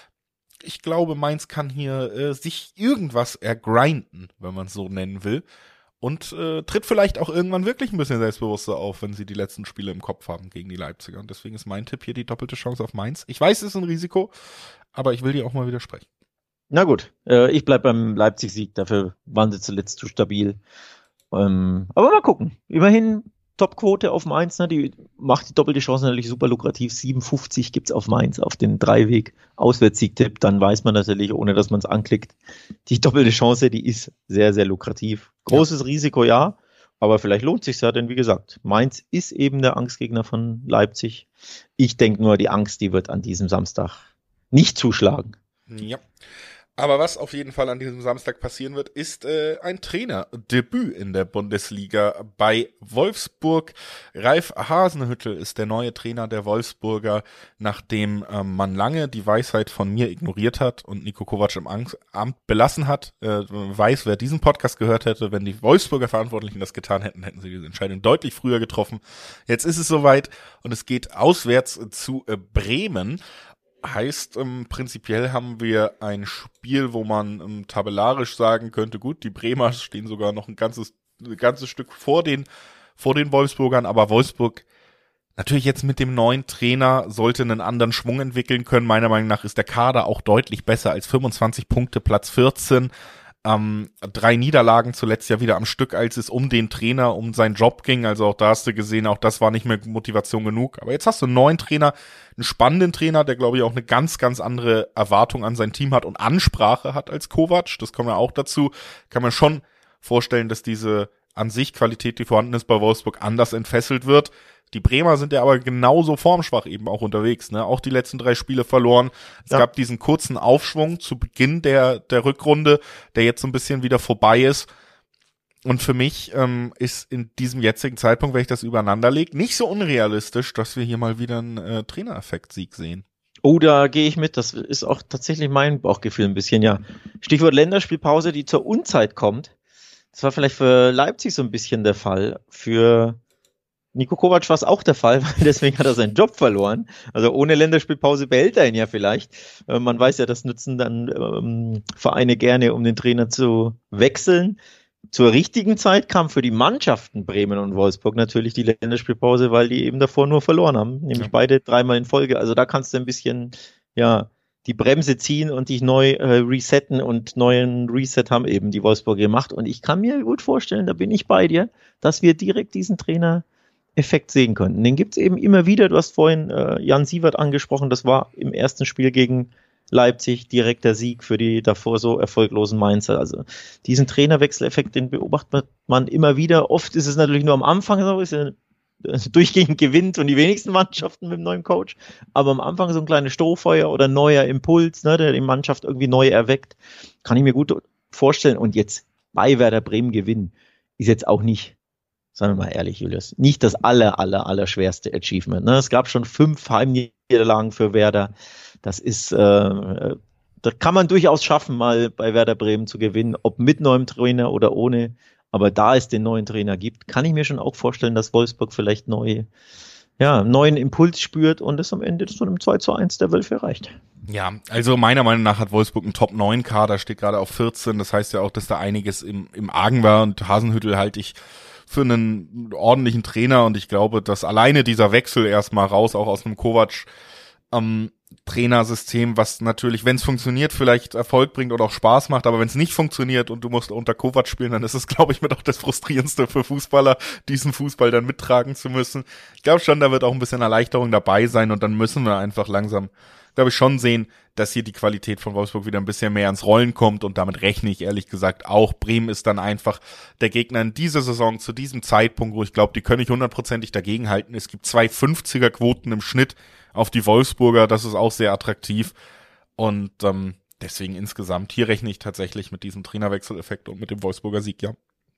Ich glaube, Mainz kann hier äh, sich irgendwas ergrinden, wenn man es so nennen will, und äh, tritt vielleicht auch irgendwann wirklich ein bisschen selbstbewusster auf, wenn sie die letzten Spiele im Kopf haben gegen die Leipziger. Und deswegen ist mein Tipp hier die doppelte Chance auf Mainz. Ich weiß, es ist ein Risiko, aber ich will dir auch mal widersprechen. Na gut, äh, ich bleib beim Leipzig-Sieg, dafür waren sie zuletzt zu stabil. Ähm, aber mal gucken. Immerhin Topquote auf Mainz, ne? Die macht die doppelte Chance natürlich super lukrativ. siebenundfünfzig gibt's auf Mainz, auf den Dreiweg-Auswärtssieg-Tipp. Dann weiß man natürlich, ohne dass man es anklickt, die doppelte Chance, die ist sehr, sehr lukrativ. Großes ja. Risiko, ja, aber vielleicht lohnt sich's ja, denn wie gesagt, Mainz ist eben der Angstgegner von Leipzig. Ich denke nur, die Angst, die wird an diesem Samstag nicht zuschlagen. Ja. Aber was auf jeden Fall an diesem Samstag passieren wird, ist äh, ein Trainerdebüt in der Bundesliga bei Wolfsburg. Ralf Hasenhüttl ist der neue Trainer der Wolfsburger, nachdem ähm, man lange die Weisheit von mir ignoriert hat und Niko Kovac im Angst- Amt belassen hat. Äh, weiß, wer diesen Podcast gehört hätte, wenn die Wolfsburger Verantwortlichen das getan hätten, hätten sie diese Entscheidung deutlich früher getroffen. Jetzt ist es soweit und es geht auswärts zu äh, Bremen. Heißt, ähm, prinzipiell haben wir ein Spiel, wo man ähm, tabellarisch sagen könnte, gut, die Bremer stehen sogar noch ein ganzes, ein ganzes Stück vor den, vor den Wolfsburgern, aber Wolfsburg natürlich jetzt mit dem neuen Trainer sollte einen anderen Schwung entwickeln können. Meiner Meinung nach ist der Kader auch deutlich besser als fünfundzwanzig Punkte, Platz vierzehn. Ähm, drei Niederlagen zuletzt ja wieder am Stück, als es um den Trainer, um seinen Job ging. Also auch da hast du gesehen, auch das war nicht mehr Motivation genug. Aber jetzt hast du einen neuen Trainer, einen spannenden Trainer, der, glaube ich, auch eine ganz, ganz andere Erwartung an sein Team hat und Ansprache hat als Kovac. Das kommt ja auch dazu. Kann man schon vorstellen, dass diese an sich Qualität, die vorhanden ist bei Wolfsburg, anders entfesselt wird. Die Bremer sind ja aber genauso formschwach eben auch unterwegs, ne? Auch die letzten drei Spiele verloren. Es ja. gab diesen kurzen Aufschwung zu Beginn der der Rückrunde, der jetzt so ein bisschen wieder vorbei ist. Und für mich ähm, ist in diesem jetzigen Zeitpunkt, wenn ich das übereinander lege, nicht so unrealistisch, dass wir hier mal wieder einen äh, Trainereffekt-Sieg sehen. Oh, da gehe ich mit. Das ist auch tatsächlich mein Bauchgefühl ein bisschen, ja. Stichwort Länderspielpause, die zur Unzeit kommt. Das war vielleicht für Leipzig so ein bisschen der Fall. Für Niko Kovac war es auch der Fall, weil deswegen hat er seinen Job verloren. Also ohne Länderspielpause behält er ihn ja vielleicht. Äh, man weiß ja, das nutzen dann ähm, Vereine gerne, um den Trainer zu wechseln. Zur richtigen Zeit kam für die Mannschaften Bremen und Wolfsburg natürlich die Länderspielpause, weil die eben davor nur verloren haben. Nämlich ja. beide dreimal in Folge. Also da kannst du ein bisschen, ja, die Bremse ziehen und dich neu äh, resetten und neuen Reset haben eben die Wolfsburger gemacht. Und ich kann mir gut vorstellen, da bin ich bei dir, dass wir direkt diesen Trainer Effekt sehen könnten. Den gibt's eben immer wieder. Du hast vorhin äh, Jan Siewert angesprochen. Das war im ersten Spiel gegen Leipzig direkt der Sieg für die davor so erfolglosen Mainzer. Also diesen Trainerwechseleffekt, den beobachtet man immer wieder. Oft ist es natürlich nur am Anfang so, ist er durchgehend gewinnt und die wenigsten Mannschaften mit dem neuen Coach. Aber am Anfang so ein kleines Strohfeuer oder ein neuer Impuls, ne, der die Mannschaft irgendwie neu erweckt, kann ich mir gut vorstellen. Und jetzt bei Werder Bremen gewinnen ist jetzt auch nicht Seien wir mal ehrlich, Julius, nicht das aller, aller, aller schwerste Achievement. Ne? Es gab schon fünf Heimniederlagen für Werder. Das ist, äh, das kann man durchaus schaffen, mal bei Werder Bremen zu gewinnen, ob mit neuem Trainer oder ohne. Aber da es den neuen Trainer gibt, kann ich mir schon auch vorstellen, dass Wolfsburg vielleicht neue, ja, einen neuen Impuls spürt und es am Ende zu einem zwei zu eins der Wölfe reicht. Ja, also meiner Meinung nach hat Wolfsburg einen Top neun Kader, steht gerade auf vierzehn. Das heißt ja auch, dass da einiges im, im Argen war, und Hasenhüttl halte ich für einen ordentlichen Trainer, und ich glaube, dass alleine dieser Wechsel erstmal raus, auch aus einem Kovac ähm, Trainersystem, was natürlich, wenn es funktioniert, vielleicht Erfolg bringt oder auch Spaß macht, aber wenn es nicht funktioniert und du musst unter Kovac spielen, dann ist es, glaube ich, mit auch das Frustrierendste für Fußballer, diesen Fußball dann mittragen zu müssen. Ich glaube schon, da wird auch ein bisschen Erleichterung dabei sein, und dann müssen wir einfach langsam, glaube ich, schon sehen, dass hier die Qualität von Wolfsburg wieder ein bisschen mehr ins Rollen kommt, und damit rechne ich ehrlich gesagt auch. Bremen ist dann einfach der Gegner in dieser Saison zu diesem Zeitpunkt, wo ich glaube, die können nicht hundertprozentig dagegenhalten. Es gibt zwei fünfziger Quoten im Schnitt auf die Wolfsburger, das ist auch sehr attraktiv, und ähm, deswegen insgesamt, hier rechne ich tatsächlich mit diesem Trainerwechseleffekt und mit dem Wolfsburger Sieg, ja.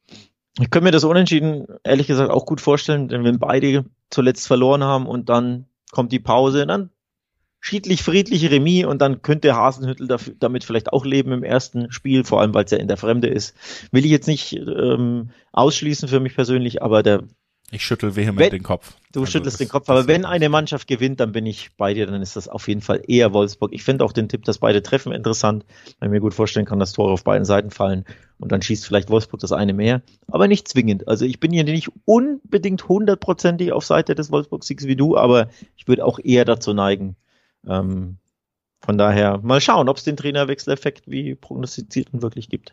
Ich könnte mir das Unentschieden ehrlich gesagt auch gut vorstellen, denn wenn beide zuletzt verloren haben und dann kommt die Pause, dann schiedlich, friedlich Remis, und dann könnte Hasenhüttl dafür, damit vielleicht auch leben im ersten Spiel, vor allem weil es ja in der Fremde ist. Will ich jetzt nicht ähm, ausschließen für mich persönlich, aber der Ich schüttel vehement wenn, den Kopf. Du also schüttelst das, den Kopf, aber wenn eine Mannschaft gewinnt, dann bin ich bei dir, dann ist das auf jeden Fall eher Wolfsburg. Ich finde auch den Tipp, dass beide treffen, interessant, weil ich mir gut vorstellen kann, dass Tore auf beiden Seiten fallen, und dann schießt vielleicht Wolfsburg das eine mehr, aber nicht zwingend. Also ich bin hier nicht unbedingt hundertprozentig auf Seite des Wolfsburg-Siegs wie du, aber ich würde auch eher dazu neigen. Ähm, von daher mal schauen, ob es den Trainerwechseleffekt wie prognostiziert wirklich gibt.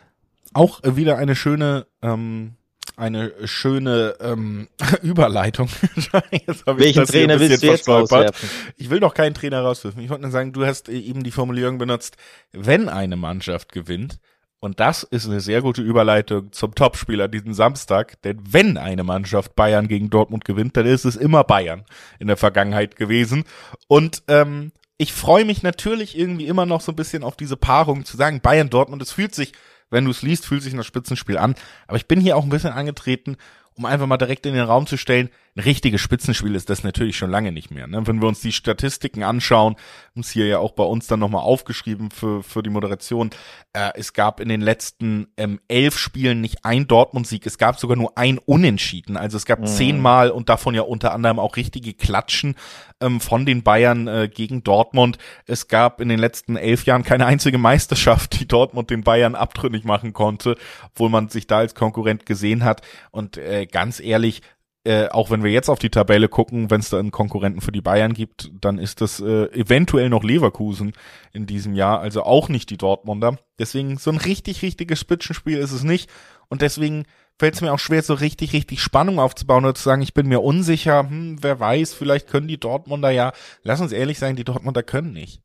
Auch wieder eine schöne ähm Eine schöne ähm, Überleitung. Jetzt hab ich Welchen das hier Trainer ein bisschen willst du jetzt verstolpert. rauswerfen? Ich will noch keinen Trainer rauswerfen. Ich wollte nur sagen, du hast eben die Formulierung benutzt, wenn eine Mannschaft gewinnt. Und das ist eine sehr gute Überleitung zum Topspieler diesen Samstag. Denn wenn eine Mannschaft Bayern gegen Dortmund gewinnt, dann ist es immer Bayern in der Vergangenheit gewesen. Und ähm, ich freue mich natürlich irgendwie immer noch so ein bisschen auf diese Paarung, zu sagen, Bayern-Dortmund, es fühlt sich, wenn du es liest, fühlt sich nach Spitzenspiel an. Aber ich bin hier auch ein bisschen angetreten, um einfach mal direkt in den Raum zu stellen, ein richtiges Spitzenspiel ist das natürlich schon lange nicht mehr. Ne? Wenn wir uns die Statistiken anschauen, uns hier ja auch bei uns dann nochmal aufgeschrieben für für die Moderation, äh, es gab in den letzten ähm, elf Spielen nicht ein Dortmund-Sieg, es gab sogar nur ein Unentschieden. Also es gab mhm. zehnmal, und davon ja unter anderem auch richtige Klatschen ähm, von den Bayern äh, gegen Dortmund. Es gab in den letzten elf Jahren keine einzige Meisterschaft, die Dortmund den Bayern abtrünnig machen konnte, obwohl man sich da als Konkurrent gesehen hat. Und äh, ganz ehrlich, Äh, auch wenn wir jetzt auf die Tabelle gucken, wenn es da einen Konkurrenten für die Bayern gibt, dann ist das äh, eventuell noch Leverkusen in diesem Jahr, also auch nicht die Dortmunder. Deswegen so ein richtig, richtiges Spitzenspiel ist es nicht, und deswegen fällt es mir auch schwer, so richtig, richtig Spannung aufzubauen oder zu sagen, ich bin mir unsicher, hm, wer weiß, vielleicht können die Dortmunder ja, lass uns ehrlich sein, die Dortmunder können nicht.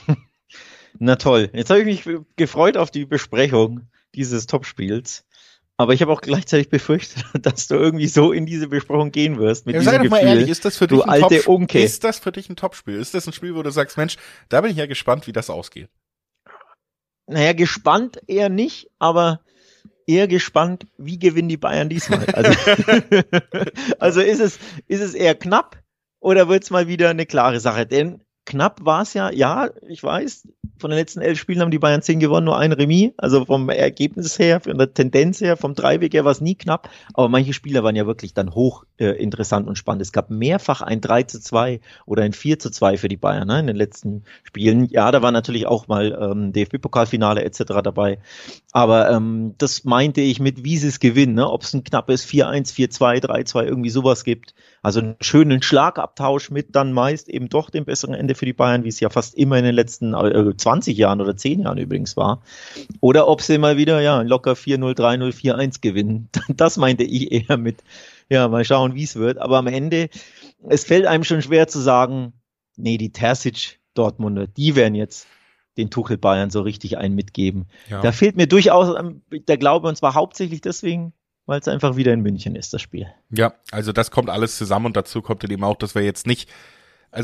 Na toll, jetzt habe ich mich gefreut auf die Besprechung dieses Topspiels. Aber ich habe auch gleichzeitig befürchtet, dass du irgendwie so in diese Besprechung gehen wirst. Mit ja, diesem sei doch Gefühl, mal ehrlich, ist das für dich du ein alte Top- Unke. Ist das für dich ein Topspiel? Ist das ein Spiel, wo du sagst, Mensch, da bin ich ja gespannt, wie das ausgeht? Naja, gespannt eher nicht, aber eher gespannt, wie gewinnen die Bayern diesmal. Also, also ist es, ist es eher knapp, oder wird es mal wieder eine klare Sache? Denn knapp war es ja, ja, ich weiß, von den letzten elf Spielen haben die Bayern zehn gewonnen, nur ein Remis. Also vom Ergebnis her, von der Tendenz her, vom Dreiweg her war es nie knapp. Aber manche Spieler waren ja wirklich dann hoch äh, interessant und spannend. Es gab mehrfach ein drei zu zwei oder ein vier zu zwei für die Bayern, ne, in den letzten Spielen. Ja, da war natürlich auch mal ähm, D F B-Pokalfinale et cetera dabei. Aber ähm, das meinte ich mit, wie sie es gewinnen, ne? Ob es ein knappes vier eins, vier zwei, drei zwei, irgendwie sowas gibt. Also einen schönen Schlagabtausch mit dann meist eben doch dem besseren Ende für die Bayern, wie es ja fast immer in den letzten äh, zwanzig Jahren oder zehn Jahren übrigens war. Oder ob sie mal wieder ja locker vier null, drei null, vier eins gewinnen. Das meinte ich eher mit, ja, mal schauen, wie es wird. Aber am Ende, es fällt einem schon schwer zu sagen, nee, die Terzic-Dortmunder, die werden jetzt den Tuchel Bayern so richtig einen mitgeben. Ja. Da fehlt mir durchaus der Glaube, und zwar hauptsächlich deswegen, weil es einfach wieder in München ist, das Spiel. Ja, also das kommt alles zusammen, und dazu kommt eben auch, dass wir jetzt nicht, also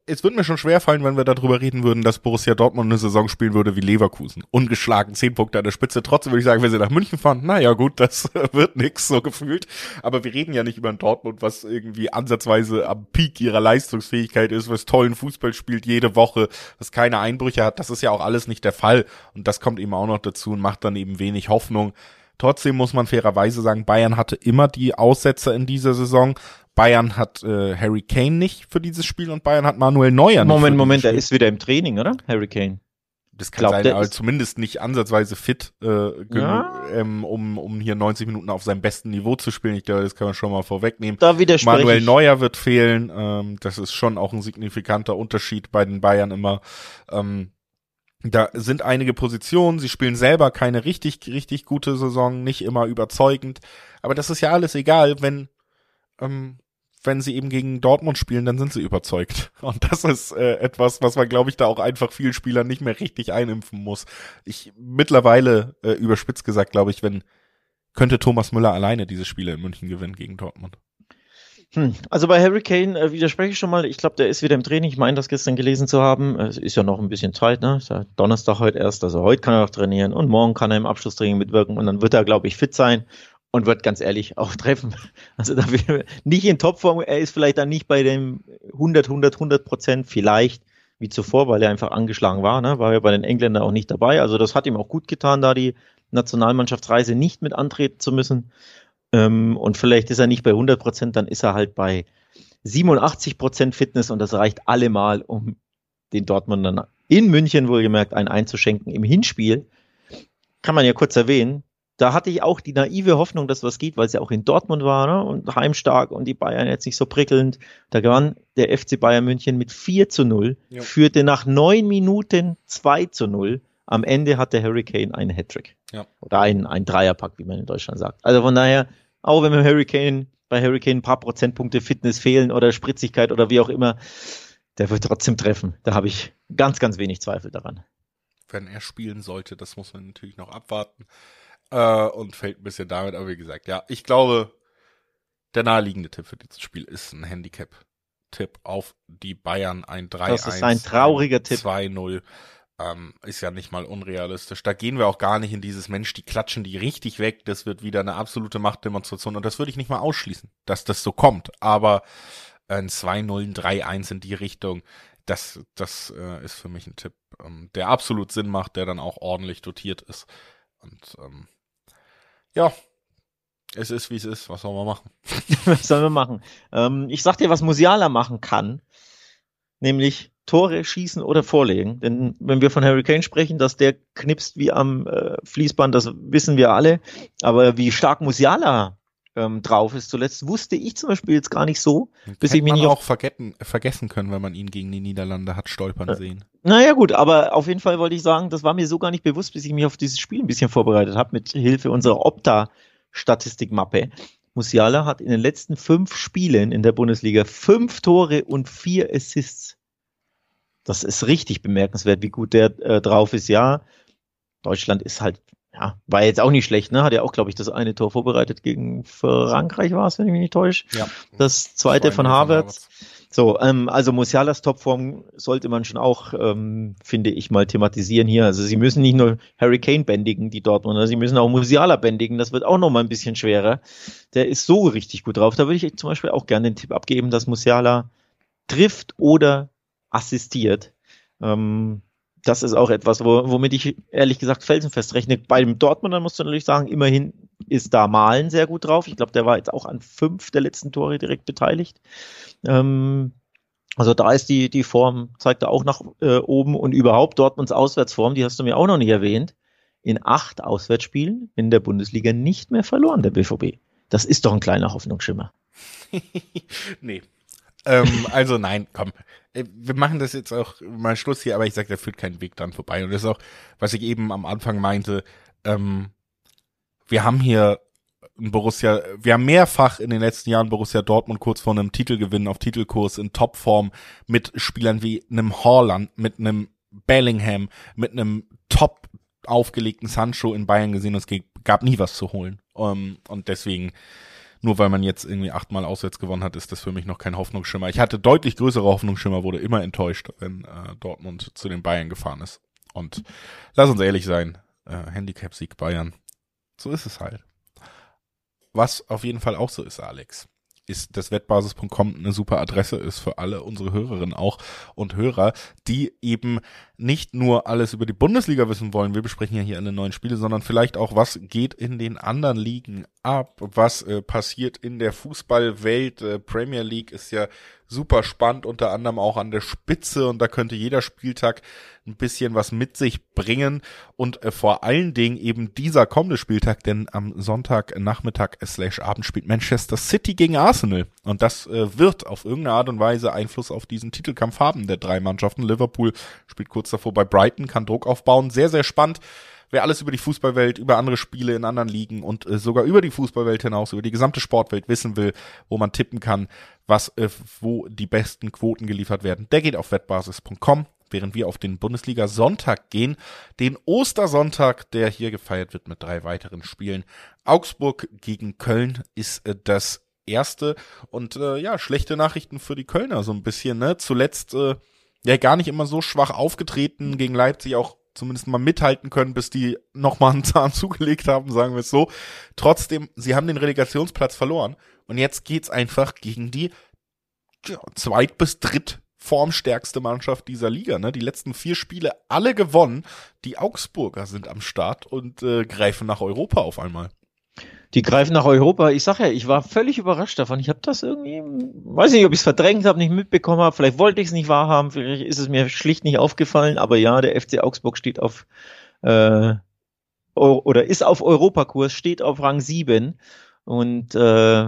es würde mir schon schwerfallen, wenn wir darüber reden würden, dass Borussia Dortmund eine Saison spielen würde wie Leverkusen. Ungeschlagen, zehn Punkte an der Spitze. Trotzdem würde ich sagen, wenn sie nach München fahren, naja gut, das wird nix, so gefühlt. Aber wir reden ja nicht über ein Dortmund, was irgendwie ansatzweise am Peak ihrer Leistungsfähigkeit ist, was tollen Fußball spielt jede Woche, was keine Einbrüche hat. Das ist ja auch alles nicht der Fall. Und das kommt eben auch noch dazu und macht dann eben wenig Hoffnung. Trotzdem muss man fairerweise sagen, Bayern hatte immer die Aussetzer in dieser Saison. Bayern hat äh, Harry Kane nicht für dieses Spiel und Bayern hat Manuel Neuer nicht. Moment, für Moment, Spiel. der ist wieder im Training, oder? Harry Kane. Das kann Glaub, sein, der aber ist- zumindest nicht ansatzweise fit, äh, genug, Ja. ähm, um um hier neunzig Minuten auf seinem besten Niveau zu spielen. Ich glaube, das kann man schon mal vorwegnehmen. Da widerspreche Manuel ich. Neuer wird fehlen. Ähm, das ist schon auch ein signifikanter Unterschied bei den Bayern immer. Ähm, da sind einige Positionen. Sie spielen selber keine richtig richtig gute Saison, nicht immer überzeugend. Aber das ist ja alles egal, wenn ähm, wenn sie eben gegen Dortmund spielen, dann sind sie überzeugt. Und das ist äh, etwas, was man, glaube ich, da auch einfach vielen Spielern nicht mehr richtig einimpfen muss. Ich mittlerweile, äh, überspitzt gesagt, glaube ich, wenn könnte Thomas Müller alleine diese Spiele in München gewinnen gegen Dortmund. Hm. Also bei Harry Kane äh, widerspreche ich schon mal. Ich glaube, der ist wieder im Training. Ich meine, das gestern gelesen zu haben. Es ist ja noch ein bisschen Zeit, ne? Ist ja Donnerstag heute erst. Also heute kann er auch trainieren und morgen kann er im Abschlusstraining mitwirken und dann wird er, glaube ich, fit sein und wird ganz ehrlich auch treffen. Also da will nicht in Topform. Er ist vielleicht dann nicht bei dem hundert, hundert, hundert Prozent vielleicht wie zuvor, weil er einfach angeschlagen war, ne? War ja bei den Engländern auch nicht dabei. Also das hat ihm auch gut getan, da die Nationalmannschaftsreise nicht mit antreten zu müssen. Ähm, und vielleicht ist er nicht bei hundert Prozent, dann ist er halt bei siebenundachtzig Prozent Fitness und das reicht allemal, um den Dortmundern in München wohlgemerkt einen einzuschenken. Im Hinspiel kann man ja kurz erwähnen, da hatte ich auch die naive Hoffnung, dass was geht, weil es ja auch in Dortmund war, ne? Und heimstark und die Bayern jetzt nicht so prickelnd. Da gewann der F C Bayern München mit vier zu null, Jo. führte nach neun Minuten zwei zu null. Am Ende hatte Harry Kane einen Hattrick. Ja. Oder einen, einen Dreierpack, wie man in Deutschland sagt. Also von daher, auch wenn mir Harry Kane, bei Harry Kane ein paar Prozentpunkte Fitness fehlen oder Spritzigkeit oder wie auch immer, der wird trotzdem treffen. Da habe ich ganz, ganz wenig Zweifel daran. Wenn er spielen sollte, das muss man natürlich noch abwarten. Äh, und fällt ein bisschen damit, aber wie gesagt, ja, ich glaube, der naheliegende Tipp für dieses Spiel ist ein Handicap-Tipp auf die Bayern, ein drei eins. Das ist ein trauriger Tipp. zwei null. Ähm, ist ja nicht mal unrealistisch. Da gehen wir auch gar nicht in dieses Mensch, die klatschen die richtig weg. Das wird wieder eine absolute Machtdemonstration und das würde ich nicht mal ausschließen, dass das so kommt. Aber ein zwei null, ein drei eins in die Richtung, das, das äh, ist für mich ein Tipp, ähm, der absolut Sinn macht, der dann auch ordentlich dotiert ist. Und ähm, ja, es ist, wie es ist. Was sollen wir machen? Was sollen wir machen? Ähm, ich sag dir, was Musiala machen kann, nämlich Tore schießen oder vorlegen. Denn wenn wir von Harry Kane sprechen, dass der knipst wie am äh, Fließband, das wissen wir alle. Aber wie stark Musiala ähm, drauf ist zuletzt, wusste ich zum Beispiel jetzt gar nicht so. Bis Hätte ich mich man nicht auch auf, vergessen, vergessen können, wenn man ihn gegen die Niederlande hat stolpern Äh, sehen. Naja gut, aber auf jeden Fall wollte ich sagen, das war mir so gar nicht bewusst, bis ich mich auf dieses Spiel ein bisschen vorbereitet habe, mit Hilfe unserer Opta-Statistikmappe. Musiala hat in den letzten fünf Spielen in der Bundesliga fünf Tore und vier Assists. Das ist richtig bemerkenswert, wie gut der äh, drauf ist. Ja, Deutschland ist halt, ja, war jetzt auch nicht schlecht, ne? Hat ja auch, glaube ich, das eine Tor vorbereitet gegen Frankreich war es, wenn ich mich nicht täusche. Ja. Das zweite zwei von null Havertz. So, ähm, also Musialas Topform sollte man schon auch, ähm, finde ich, mal thematisieren hier. Also sie müssen nicht nur Harry Kane bändigen, die Dortmunder, sie müssen auch Musiala bändigen. Das wird auch noch mal ein bisschen schwerer. Der ist so richtig gut drauf. Da würde ich zum Beispiel auch gerne den Tipp abgeben, dass Musiala trifft oder assistiert. Ähm, das ist auch etwas, wo, womit ich ehrlich gesagt felsenfest rechne. Bei dem Dortmunder musst du natürlich sagen, immerhin ist da Malen sehr gut drauf. Ich glaube, der war jetzt auch an fünf der letzten Tore direkt beteiligt. Ähm, also da ist die, die Form, zeigt er auch nach äh, oben und überhaupt Dortmunds Auswärtsform, die hast du mir auch noch nicht erwähnt, in acht Auswärtsspielen in der Bundesliga nicht mehr verloren, der B V B. Das ist doch ein kleiner Hoffnungsschimmer. Nee. ähm, also nein, komm. Wir machen das jetzt auch mal Schluss hier, aber ich sag, da führt kein Weg dran vorbei. Und das ist auch, was ich eben am Anfang meinte, ähm, wir haben hier ein Borussia, wir haben mehrfach in den letzten Jahren Borussia Dortmund kurz vor einem Titelgewinn auf Titelkurs in Topform mit Spielern wie einem Haaland, mit einem Bellingham, mit einem top aufgelegten Sancho in Bayern gesehen. Es gab nie was zu holen. Um, und deswegen, nur weil man jetzt irgendwie achtmal auswärts gewonnen hat, ist das für mich noch kein Hoffnungsschimmer. Ich hatte deutlich größere Hoffnungsschimmer, wurde immer enttäuscht, wenn äh, Dortmund zu den Bayern gefahren ist. Und lass uns ehrlich sein, äh, Handicap-Sieg Bayern, so ist es halt. Was auf jeden Fall auch so ist, Alex, ist, dass wettbasis punkt com eine super Adresse ist für alle unsere Hörerinnen auch und Hörer, die eben nicht nur alles über die Bundesliga wissen wollen, wir besprechen ja hier alle neuen Spiele, sondern vielleicht auch, was geht in den anderen Ligen ab, was äh, passiert in der Fußballwelt. äh, Premier League ist ja super spannend, unter anderem auch an der Spitze, und da könnte jeder Spieltag ein bisschen was mit sich bringen, und äh, vor allen Dingen eben dieser kommende Spieltag, denn am Sonntagnachmittag slash Abend spielt Manchester City gegen Arsenal, und das äh, wird auf irgendeine Art und Weise Einfluss auf diesen Titelkampf haben der drei Mannschaften. Liverpool spielt kurz davor bei Brighton, kann Druck aufbauen, sehr, sehr spannend. Wer alles über die Fußballwelt, über andere Spiele in anderen Ligen und äh, sogar über die Fußballwelt hinaus, über die gesamte Sportwelt wissen will, wo man tippen kann, was, äh, wo die besten Quoten geliefert werden, der geht auf wettbasis punkt com, während wir auf den Bundesliga-Sonntag gehen, den Ostersonntag, der hier gefeiert wird mit drei weiteren Spielen. Augsburg gegen Köln ist äh, das erste, und äh, ja, schlechte Nachrichten für die Kölner so ein bisschen, ne? Zuletzt äh, ja gar nicht immer so schwach aufgetreten, gegen Leipzig auch zumindest mal mithalten können, bis die nochmal einen Zahn zugelegt haben, sagen wir es so. Trotzdem, sie haben den Relegationsplatz verloren, und jetzt geht's einfach gegen die ja, zweit- bis drittformstärkste Mannschaft dieser Liga. Ne? Die letzten vier Spiele alle gewonnen. Die Augsburger sind am Start und äh, greifen nach Europa auf einmal. Die greifen nach Europa. Ich sag ja, ich war völlig überrascht davon. Ich habe das irgendwie, weiß nicht, ob ich es verdrängt habe, nicht mitbekommen habe. Vielleicht wollte ich es nicht wahrhaben. Vielleicht ist es mir schlicht nicht aufgefallen. Aber ja, der F C Augsburg steht auf äh, oder ist auf Europakurs, steht auf Rang sieben und äh,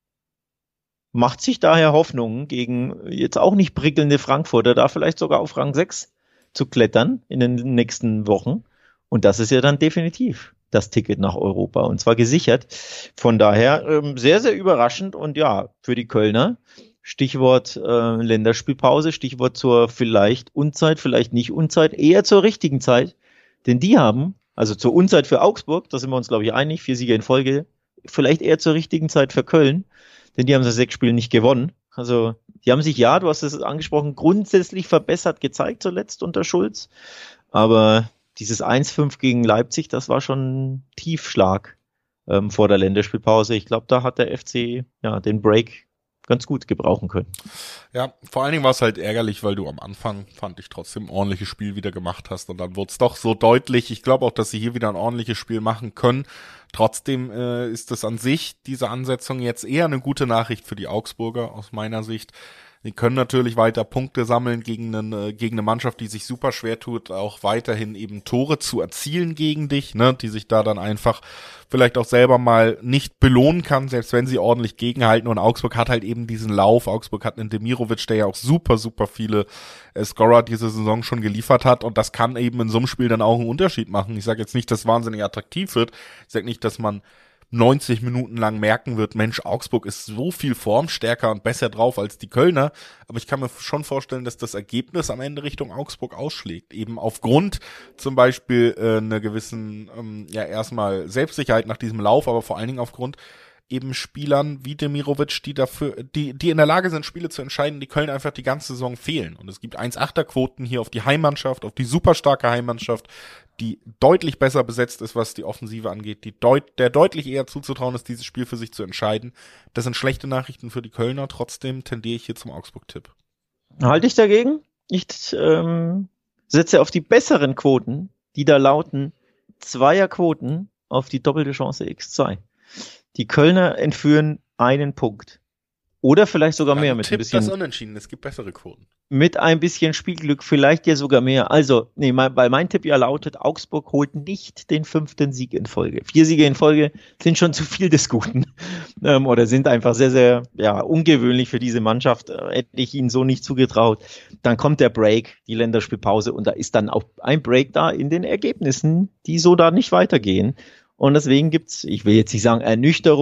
macht sich daher Hoffnung, gegen jetzt auch nicht prickelnde Frankfurter da vielleicht sogar auf Rang sechs zu klettern in den nächsten Wochen. Und das ist ja dann definitiv das Ticket nach Europa, und zwar gesichert. Von daher ähm, sehr, sehr überraschend, und ja, für die Kölner, Stichwort äh, Länderspielpause, Stichwort zur vielleicht Unzeit, vielleicht nicht Unzeit, eher zur richtigen Zeit, denn die haben, also zur Unzeit für Augsburg, da sind wir uns, glaube ich, einig, vier Siege in Folge, vielleicht eher zur richtigen Zeit für Köln, denn die haben seit sechs Spielen nicht gewonnen. Also die haben sich, ja, du hast es angesprochen, grundsätzlich verbessert gezeigt zuletzt unter Schulz, aber dieses eins fünf gegen Leipzig, das war schon ein Tiefschlag ähm, vor der Länderspielpause. Ich glaube, da hat der F C ja den Break ganz gut gebrauchen können. Ja, vor allen Dingen war es halt ärgerlich, weil du am Anfang, fand ich, trotzdem ein ordentliches Spiel wieder gemacht hast, und dann wurde es doch so deutlich. Ich glaube auch, dass sie hier wieder ein ordentliches Spiel machen können. Trotzdem äh, ist es an sich, diese Ansetzung, jetzt eher eine gute Nachricht für die Augsburger aus meiner Sicht. Sie können natürlich weiter Punkte sammeln gegen eine, gegen eine Mannschaft, die sich super schwer tut, auch weiterhin eben Tore zu erzielen gegen dich, ne, die sich da dann einfach vielleicht auch selber mal nicht belohnen kann, selbst wenn sie ordentlich gegenhalten. Und Augsburg hat halt eben diesen Lauf. Augsburg hat einen Demirovic, der ja auch super, super viele äh, Scorer diese Saison schon geliefert hat, und das kann eben in so einem Spiel dann auch einen Unterschied machen. Ich sage jetzt nicht, dass es wahnsinnig attraktiv wird. Ich sage nicht, dass man neunzig Minuten lang merken wird, Mensch, Augsburg ist so viel formstärker und besser drauf als die Kölner, aber ich kann mir schon vorstellen, dass das Ergebnis am Ende Richtung Augsburg ausschlägt, eben aufgrund zum Beispiel äh, einer gewissen, ähm, ja erstmal Selbstsicherheit nach diesem Lauf, aber vor allen Dingen aufgrund eben Spielern wie Demirovic, die dafür, die, die in der Lage sind, Spiele zu entscheiden, die Köln einfach die ganze Saison fehlen. Und es gibt eins Komma achter Quoten hier auf die Heimmannschaft, auf die super starke Heimmannschaft, die deutlich besser besetzt ist, was die Offensive angeht, die deut, der deutlich eher zuzutrauen ist, dieses Spiel für sich zu entscheiden. Das sind schlechte Nachrichten für die Kölner, trotzdem tendiere ich hier zum Augsburg-Tipp. Halte ich dagegen? Ich ähm, setze auf die besseren Quoten, die da lauten Zweierquoten auf die doppelte Chance X zwei. Die Kölner entführen einen Punkt. Oder vielleicht sogar mehr, mit ein bisschen. Das Unentschieden, es gibt bessere Quoten. Mit ein bisschen Spielglück, vielleicht ja sogar mehr. Also, nee, mein, weil mein Tipp ja lautet, Augsburg holt nicht den fünften Sieg in Folge. Vier Siege in Folge sind schon zu viel des Guten. Ähm, oder sind einfach sehr, sehr, ja, ungewöhnlich für diese Mannschaft. Äh, hätte ich ihnen so nicht zugetraut. Dann kommt der Break, die Länderspielpause, und da ist dann auch ein Break da in den Ergebnissen, die so da nicht weitergehen. Und deswegen gibt's, ich will jetzt nicht sagen Ernüchterung,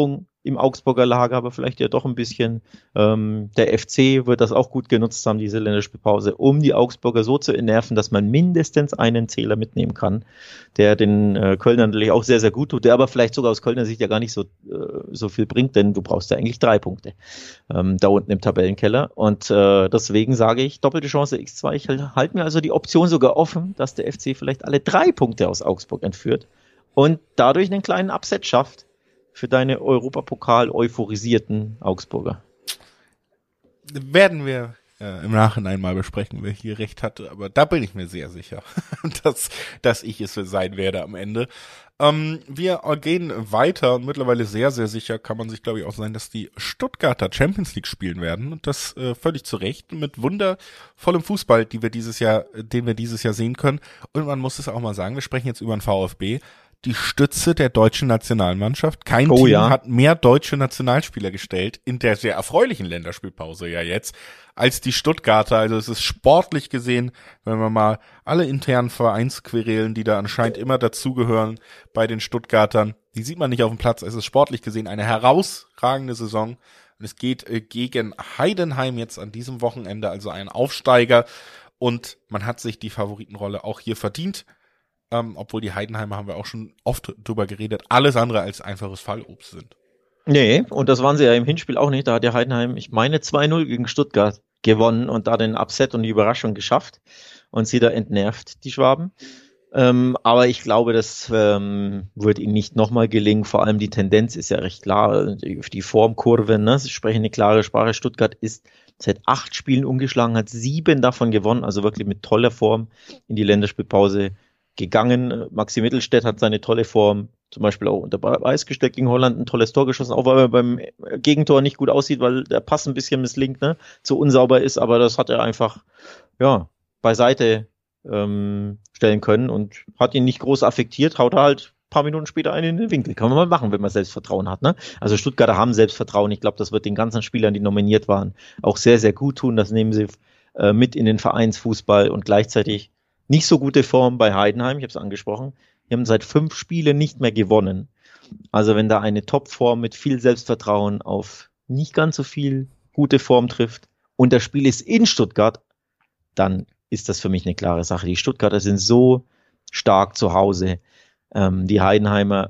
im Augsburger Lager, aber vielleicht ja doch ein bisschen. Ähm, der F C wird das auch gut genutzt haben, diese Länderspielpause, um die Augsburger so zu entnerven, dass man mindestens einen Zähler mitnehmen kann, der den äh, Kölnern natürlich auch sehr, sehr gut tut, der aber vielleicht sogar aus Kölner Sicht ja gar nicht so, äh, so viel bringt, denn du brauchst ja eigentlich drei Punkte ähm, da unten im Tabellenkeller. Und äh, deswegen sage ich, doppelte Chance X zwei. Ich halte halt mir also die Option sogar offen, dass der F C vielleicht alle drei Punkte aus Augsburg entführt und dadurch einen kleinen Upset schafft für deine Europapokal-euphorisierten Augsburger. Werden wir äh, im Nachhinein mal besprechen, wer hier recht hatte, aber da bin ich mir sehr sicher, dass, dass ich es sein werde am Ende. Ähm, wir gehen weiter und mittlerweile sehr, sehr sicher kann man sich, glaube ich, auch sein, dass die Stuttgarter Champions League spielen werden und das äh, völlig zu Recht mit wundervollem Fußball, die wir dieses Jahr, den wir dieses Jahr sehen können. Und man muss es auch mal sagen, wir sprechen jetzt über den VfB, die Stütze der deutschen Nationalmannschaft. Kein Oh, Team ja. hat mehr deutsche Nationalspieler gestellt in der sehr erfreulichen Länderspielpause ja jetzt als die Stuttgarter. Also es ist sportlich gesehen, wenn wir mal alle internen Vereinsquerelen, die da anscheinend immer dazugehören bei den Stuttgartern, die sieht man nicht auf dem Platz. Es ist sportlich gesehen eine herausragende Saison. Und es geht äh, gegen Heidenheim jetzt an diesem Wochenende, also ein Aufsteiger. Und man hat sich die Favoritenrolle auch hier verdient. Ähm, obwohl die Heidenheimer, haben wir auch schon oft drüber geredet, alles andere als einfaches Fallobst sind. Nee, und das waren sie ja im Hinspiel auch nicht. Da hat der Heidenheim, ich meine, zwei null gegen Stuttgart gewonnen und da den Upset und die Überraschung geschafft und sie da entnervt, die Schwaben. Ähm, aber ich glaube, das ähm, wird ihnen nicht nochmal gelingen. Vor allem die Tendenz ist ja recht klar. Die, die Formkurve, ne? Sie sprechen eine klare Sprache. Stuttgart ist seit acht Spielen umgeschlagen, hat sieben davon gewonnen, also wirklich mit toller Form in die Länderspielpause gegangen. Maxi Mittelstädt hat seine tolle Form zum Beispiel auch unter Beweis gestellt gegen Holland, ein tolles Tor geschossen, auch weil er beim Gegentor nicht gut aussieht, weil der Pass ein bisschen misslingt, ne, zu unsauber ist, aber das hat er einfach, ja, beiseite ähm, stellen können und hat ihn nicht groß affektiert, haut er halt ein paar Minuten später einen in den Winkel. Kann man mal machen, wenn man Selbstvertrauen hat, ne? Also Stuttgarter haben Selbstvertrauen. Ich glaube, das wird den ganzen Spielern, die nominiert waren, auch sehr, sehr gut tun. Das nehmen sie äh, mit in den Vereinsfußball und gleichzeitig nicht so gute Form bei Heidenheim, ich habe es angesprochen. Die haben seit fünf Spielen nicht mehr gewonnen. Also wenn da eine Topform mit viel Selbstvertrauen auf nicht ganz so viel gute Form trifft und das Spiel ist in Stuttgart, dann ist das für mich eine klare Sache. Die Stuttgarter sind so stark zu Hause. Ähm, die Heidenheimer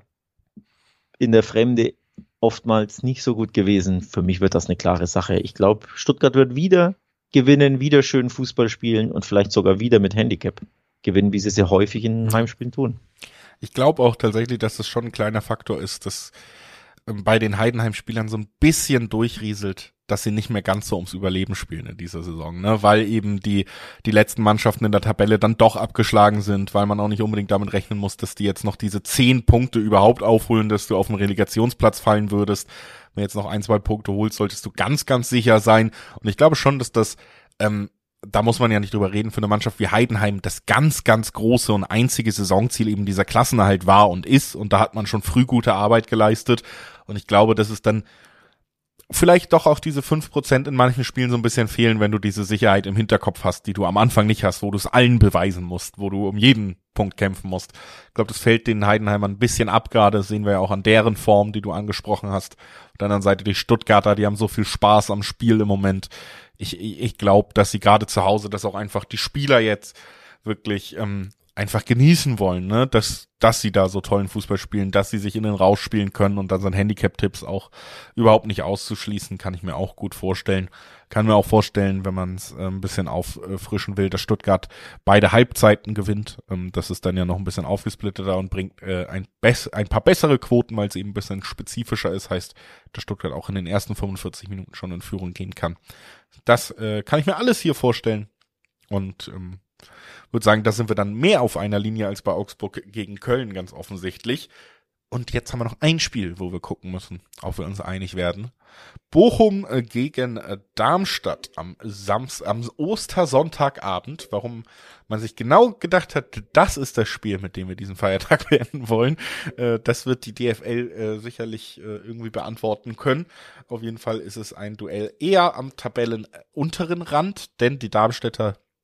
in der Fremde oftmals nicht so gut gewesen. Für mich wird das eine klare Sache. Ich glaube, Stuttgart wird wieder gewinnen, wieder schön Fußball spielen und vielleicht sogar wieder mit Handicap gewinnen, wie sie es ja häufig in Heimspielen tun. Ich glaube auch tatsächlich, dass das schon ein kleiner Faktor ist, dass ähm, bei den Heidenheim-Spielern so ein bisschen durchrieselt, dass sie nicht mehr ganz so ums Überleben spielen in dieser Saison, ne, weil eben die die letzten Mannschaften in der Tabelle dann doch abgeschlagen sind, weil man auch nicht unbedingt damit rechnen muss, dass die jetzt noch diese zehn Punkte überhaupt aufholen, dass du auf den Relegationsplatz fallen würdest. Wenn jetzt noch ein, zwei Punkte holst, solltest du ganz, ganz sicher sein. Und ich glaube schon, dass das, ähm, da muss man ja nicht drüber reden, für eine Mannschaft wie Heidenheim das ganz, ganz große und einzige Saisonziel eben dieser Klassenerhalt war und ist. Und da hat man schon früh gute Arbeit geleistet. Und ich glaube, dass es dann vielleicht doch auch diese fünf Prozent in manchen Spielen so ein bisschen fehlen, wenn du diese Sicherheit im Hinterkopf hast, die du am Anfang nicht hast, wo du es allen beweisen musst, wo du um jeden Punkt kämpfen musst. Ich glaube, das fällt den Heidenheimern ein bisschen ab gerade, das sehen wir ja auch an deren Form, die du angesprochen hast. Auf der anderen Seite die Stuttgarter, die haben so viel Spaß am Spiel im Moment. Ich, ich, ich glaube, dass sie gerade zu Hause, dass auch einfach die Spieler jetzt wirklich ähm, einfach genießen wollen, ne, dass dass sie da so tollen Fußball spielen, dass sie sich in den Rausch spielen können und dann sind Handicap-Tipps auch überhaupt nicht auszuschließen, kann ich mir auch gut vorstellen. Kann mir auch vorstellen, wenn man es äh, ein bisschen auffrischen will, dass Stuttgart beide Halbzeiten gewinnt. Ähm, das ist dann ja noch ein bisschen aufgesplitteter und bringt äh, ein, bess- ein paar bessere Quoten, weil es eben ein bisschen spezifischer ist, heißt, dass Stuttgart auch in den ersten fünfundvierzig Minuten schon in Führung gehen kann. Das äh, kann ich mir alles hier vorstellen und ähm, würde sagen, da sind wir dann mehr auf einer Linie als bei Augsburg gegen Köln, ganz offensichtlich. Und jetzt haben wir noch ein Spiel, wo wir gucken müssen, ob wir uns einig werden. Bochum gegen Darmstadt am Samstag, am Ostersonntagabend. Warum man sich genau gedacht hat, das ist das Spiel, mit dem wir diesen Feiertag beenden wollen. Das wird die D F L sicherlich irgendwie beantworten können. Auf jeden Fall ist es ein Duell eher am Tabellenunteren Rand, denn die Darmstädter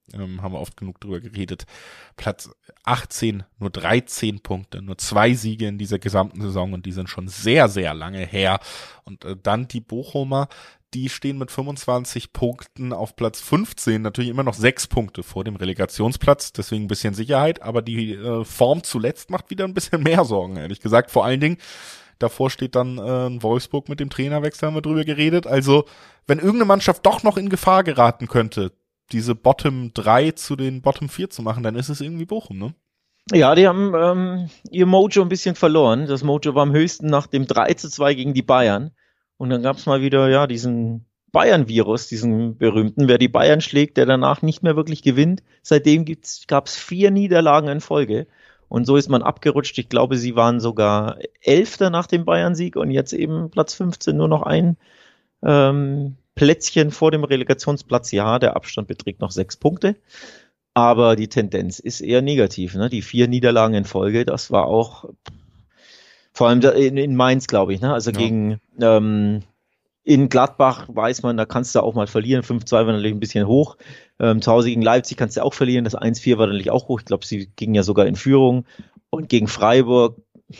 ähm, haben wir oft genug drüber geredet. Platz achtzehn, nur dreizehn Punkte, nur zwei Siege in dieser gesamten Saison und die sind schon sehr, sehr lange her. Und äh, dann die Bochumer, die stehen mit fünfundzwanzig Punkten auf Platz fünfzehn, natürlich immer noch sechs Punkte vor dem Relegationsplatz, deswegen ein bisschen Sicherheit, aber die äh, Form zuletzt macht wieder ein bisschen mehr Sorgen, ehrlich gesagt. Vor allen Dingen, davor steht dann äh, Wolfsburg mit dem Trainerwechsel, haben wir drüber geredet. Also, wenn irgendeine Mannschaft doch noch in Gefahr geraten könnte, diese Bottom drei zu den Bottom vier zu machen, dann ist es irgendwie Bochum, ne? Ja, die haben ähm, ihr Mojo ein bisschen verloren. Das Mojo war am höchsten nach dem drei zu zwei gegen die Bayern. Und dann gab's mal wieder, ja, diesen Bayern-Virus, diesen berühmten. Wer die Bayern schlägt, der danach nicht mehr wirklich gewinnt. Seitdem gibt's, gab's vier Niederlagen in Folge. Und so ist man abgerutscht. Ich glaube, sie waren sogar Elfter nach dem Bayern-Sieg und jetzt eben Platz fünfzehn, nur noch ein ähm, Plätzchen vor dem Relegationsplatz. Ja, der Abstand beträgt noch sechs Punkte. Aber die Tendenz ist eher negativ. Ne? Die vier Niederlagen in Folge, das war auch vor allem in, in Mainz, glaube ich. Ne? Also ja. gegen ähm, in Gladbach weiß man, da kannst du auch mal verlieren. fünf zwei war natürlich ein bisschen hoch. Ähm, zu Hause gegen Leipzig kannst du auch verlieren. Das eins vier war natürlich auch hoch. Ich glaube, sie gingen ja sogar in Führung. Und gegen Freiburg,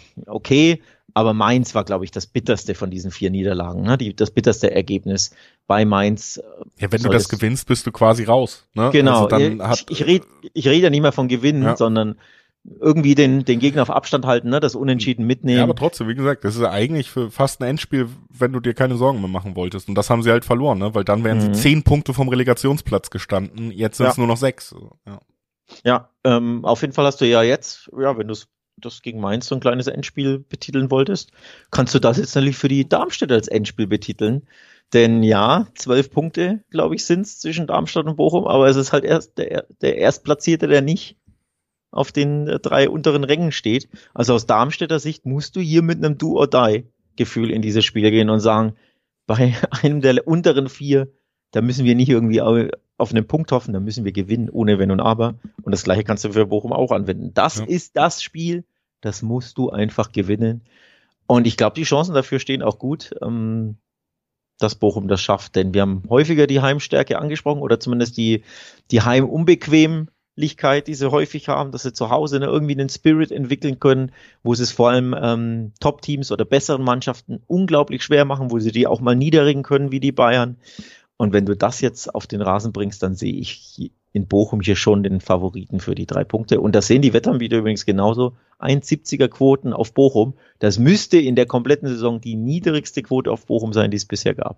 okay. Aber Mainz war, glaube ich, das bitterste von diesen vier Niederlagen. Ne? Die, das bitterste Ergebnis bei Mainz. Ja, wenn du das gewinnst, bist du quasi raus. Ne? Genau. Also dann hat, ich ich rede ich red ja nicht mehr von Gewinnen, ja. sondern irgendwie den, den Gegner auf Abstand halten, ne? Das Unentschieden mitnehmen. Ja, aber trotzdem, wie gesagt, das ist ja eigentlich für fast ein Endspiel, wenn du dir keine Sorgen mehr machen wolltest. Und das haben sie halt verloren, ne? Weil dann wären mhm. sie zehn Punkte vom Relegationsplatz gestanden. Jetzt sind es ja. nur noch sechs. Ja, ja ähm, auf jeden Fall hast du ja jetzt, ja, wenn du das gegen Mainz so ein kleines Endspiel betiteln wolltest, kannst du das jetzt natürlich für die Darmstädter als Endspiel betiteln. Denn ja, zwölf Punkte, glaube ich, sind's zwischen Darmstadt und Bochum, aber es ist halt erst der, der Erstplatzierte, der nicht auf den drei unteren Rängen steht. Also aus Darmstädter Sicht musst du hier mit einem Do-or-Die-Gefühl in dieses Spiel gehen und sagen, bei einem der unteren vier, da müssen wir nicht irgendwie auf einen Punkt hoffen, da müssen wir gewinnen, ohne Wenn und Aber. Und das Gleiche kannst du für Bochum auch anwenden. Das ja. ist das Spiel, das musst du einfach gewinnen. Und ich glaube, die Chancen dafür stehen auch gut, ähm, dass Bochum das schafft. Denn wir haben häufiger die Heimstärke angesprochen oder zumindest die, die Heimunbequem die sie häufig haben, dass sie zu Hause ne, irgendwie einen Spirit entwickeln können, wo sie es vor allem ähm, Top-Teams oder besseren Mannschaften unglaublich schwer machen, wo sie die auch mal niedrigen können, wie die Bayern. Und wenn du das jetzt auf den Rasen bringst, dann sehe ich in Bochum hier schon den Favoriten für die drei Punkte. Und das sehen die Wettanbieter übrigens genauso. eins Komma siebziger Quoten auf Bochum. Das müsste in der kompletten Saison die niedrigste Quote auf Bochum sein, die es bisher gab.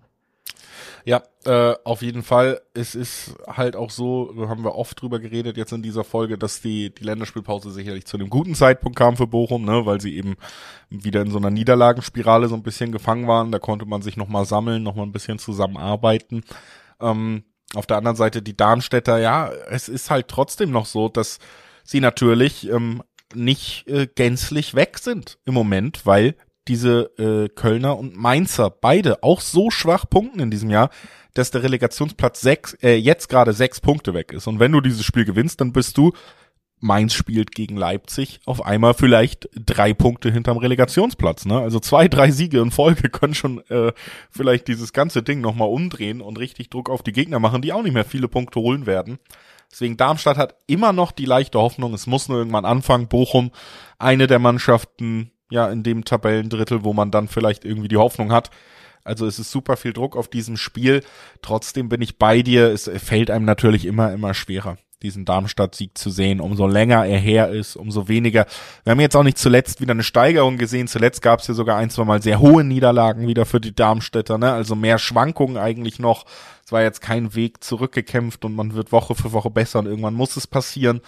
Ja, äh, auf jeden Fall. Es ist halt auch so, da haben wir oft drüber geredet jetzt in dieser Folge, dass die die Länderspielpause sicherlich zu einem guten Zeitpunkt kam für Bochum, ne, weil sie eben wieder in so einer Niederlagenspirale so ein bisschen gefangen waren. Da konnte man sich nochmal sammeln, nochmal ein bisschen zusammenarbeiten. Ähm, auf der anderen Seite die Darmstädter, ja, es ist halt trotzdem noch so, dass sie natürlich ähm, nicht äh, gänzlich weg sind im Moment, weil diese äh, Kölner und Mainzer beide auch so schwach punkten in diesem Jahr, dass der Relegationsplatz sechs, äh, jetzt gerade sechs Punkte weg ist. Und wenn du dieses Spiel gewinnst, dann bist du, Mainz spielt gegen Leipzig, auf einmal vielleicht drei Punkte hinterm Relegationsplatz. Ne? Also zwei, drei Siege in Folge können schon äh, vielleicht dieses ganze Ding nochmal umdrehen und richtig Druck auf die Gegner machen, die auch nicht mehr viele Punkte holen werden. Deswegen Darmstadt hat immer noch die leichte Hoffnung, es muss nur irgendwann anfangen. Bochum, eine der Mannschaften, ja, in dem Tabellendrittel, wo man dann vielleicht irgendwie die Hoffnung hat. Also es ist super viel Druck auf diesem Spiel. Trotzdem bin ich bei dir. Es fällt einem natürlich immer, immer schwerer, diesen Darmstadt-Sieg zu sehen. Umso länger er her ist, umso weniger. Wir haben jetzt auch nicht zuletzt wieder eine Steigerung gesehen. Zuletzt gab es ja sogar ein, zwei Mal sehr hohe Niederlagen wieder für die Darmstädter, ne? Also mehr Schwankungen eigentlich noch. Es war jetzt kein Weg zurückgekämpft und man wird Woche für Woche besser und irgendwann muss es passieren.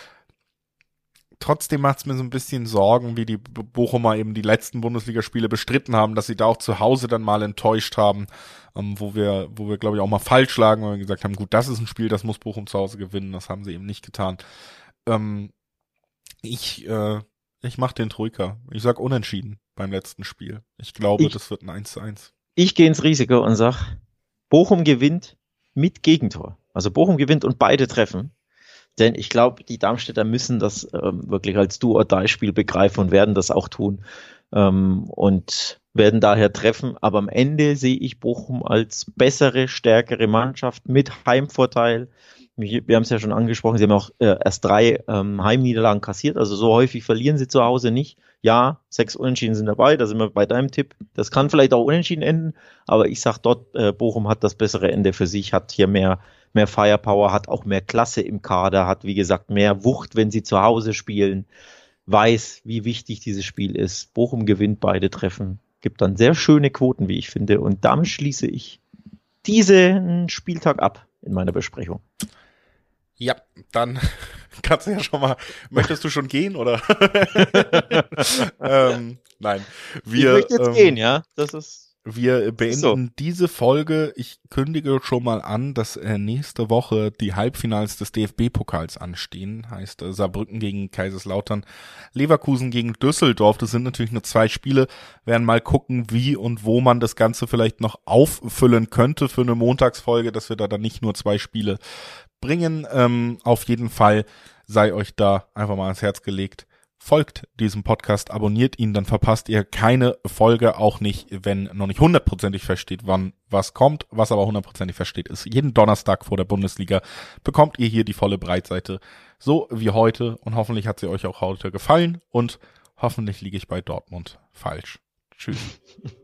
Trotzdem macht es mir so ein bisschen Sorgen, wie die Bochumer eben die letzten Bundesligaspiele bestritten haben, dass sie da auch zu Hause dann mal enttäuscht haben, ähm, wo wir, wo wir glaube ich auch mal falsch lagen, weil wir gesagt haben, gut, das ist ein Spiel, das muss Bochum zu Hause gewinnen, das haben sie eben nicht getan. Ähm, ich, äh, ich mach den Troika. Ich sag unentschieden beim letzten Spiel. Ich glaube, ich, das wird ein eins zu eins. Ich gehe ins Risiko und sag, Bochum gewinnt mit Gegentor. Also Bochum gewinnt und beide treffen. Denn ich glaube, die Darmstädter müssen das ähm, wirklich als Do-or-Die-Spiel begreifen und werden das auch tun ähm, und werden daher treffen. Aber am Ende sehe ich Bochum als bessere, stärkere Mannschaft mit Heimvorteil, wir haben es ja schon angesprochen, sie haben auch äh, erst drei ähm, Heimniederlagen kassiert, also so häufig verlieren sie zu Hause nicht. Ja, sechs Unentschieden sind dabei, da sind wir bei deinem Tipp. Das kann vielleicht auch unentschieden enden, aber ich sag dort, äh, Bochum hat das bessere Ende für sich, hat hier mehr, mehr Firepower, hat auch mehr Klasse im Kader, hat wie gesagt mehr Wucht, wenn sie zu Hause spielen, weiß, wie wichtig dieses Spiel ist. Bochum gewinnt beide Treffen, gibt dann sehr schöne Quoten, wie ich finde, und damit schließe ich diesen Spieltag ab in meiner Besprechung. Ja, dann kannst du ja schon mal, möchtest du schon gehen, oder? ähm, nein. Wir, ich möchte jetzt ähm, gehen, ja, das ist... Wir beenden so. diese Folge. Ich kündige schon mal an, dass äh, nächste Woche die Halbfinals des D F B-Pokals anstehen. Heißt äh, Saarbrücken gegen Kaiserslautern, Leverkusen gegen Düsseldorf. Das sind natürlich nur zwei Spiele. Werden mal gucken, wie und wo man das Ganze vielleicht noch auffüllen könnte für eine Montagsfolge, dass wir da dann nicht nur zwei Spiele bringen. Ähm, auf jeden Fall sei euch da einfach mal ans Herz gelegt. Folgt diesem Podcast, abonniert ihn, dann verpasst ihr keine Folge, auch nicht, wenn noch nicht hundertprozentig feststeht, wann was kommt. Was aber hundertprozentig feststeht, ist, jeden Donnerstag vor der Bundesliga bekommt ihr hier die volle Breitseite, so wie heute. Und hoffentlich hat sie euch auch heute gefallen und hoffentlich liege ich bei Dortmund falsch. Tschüss.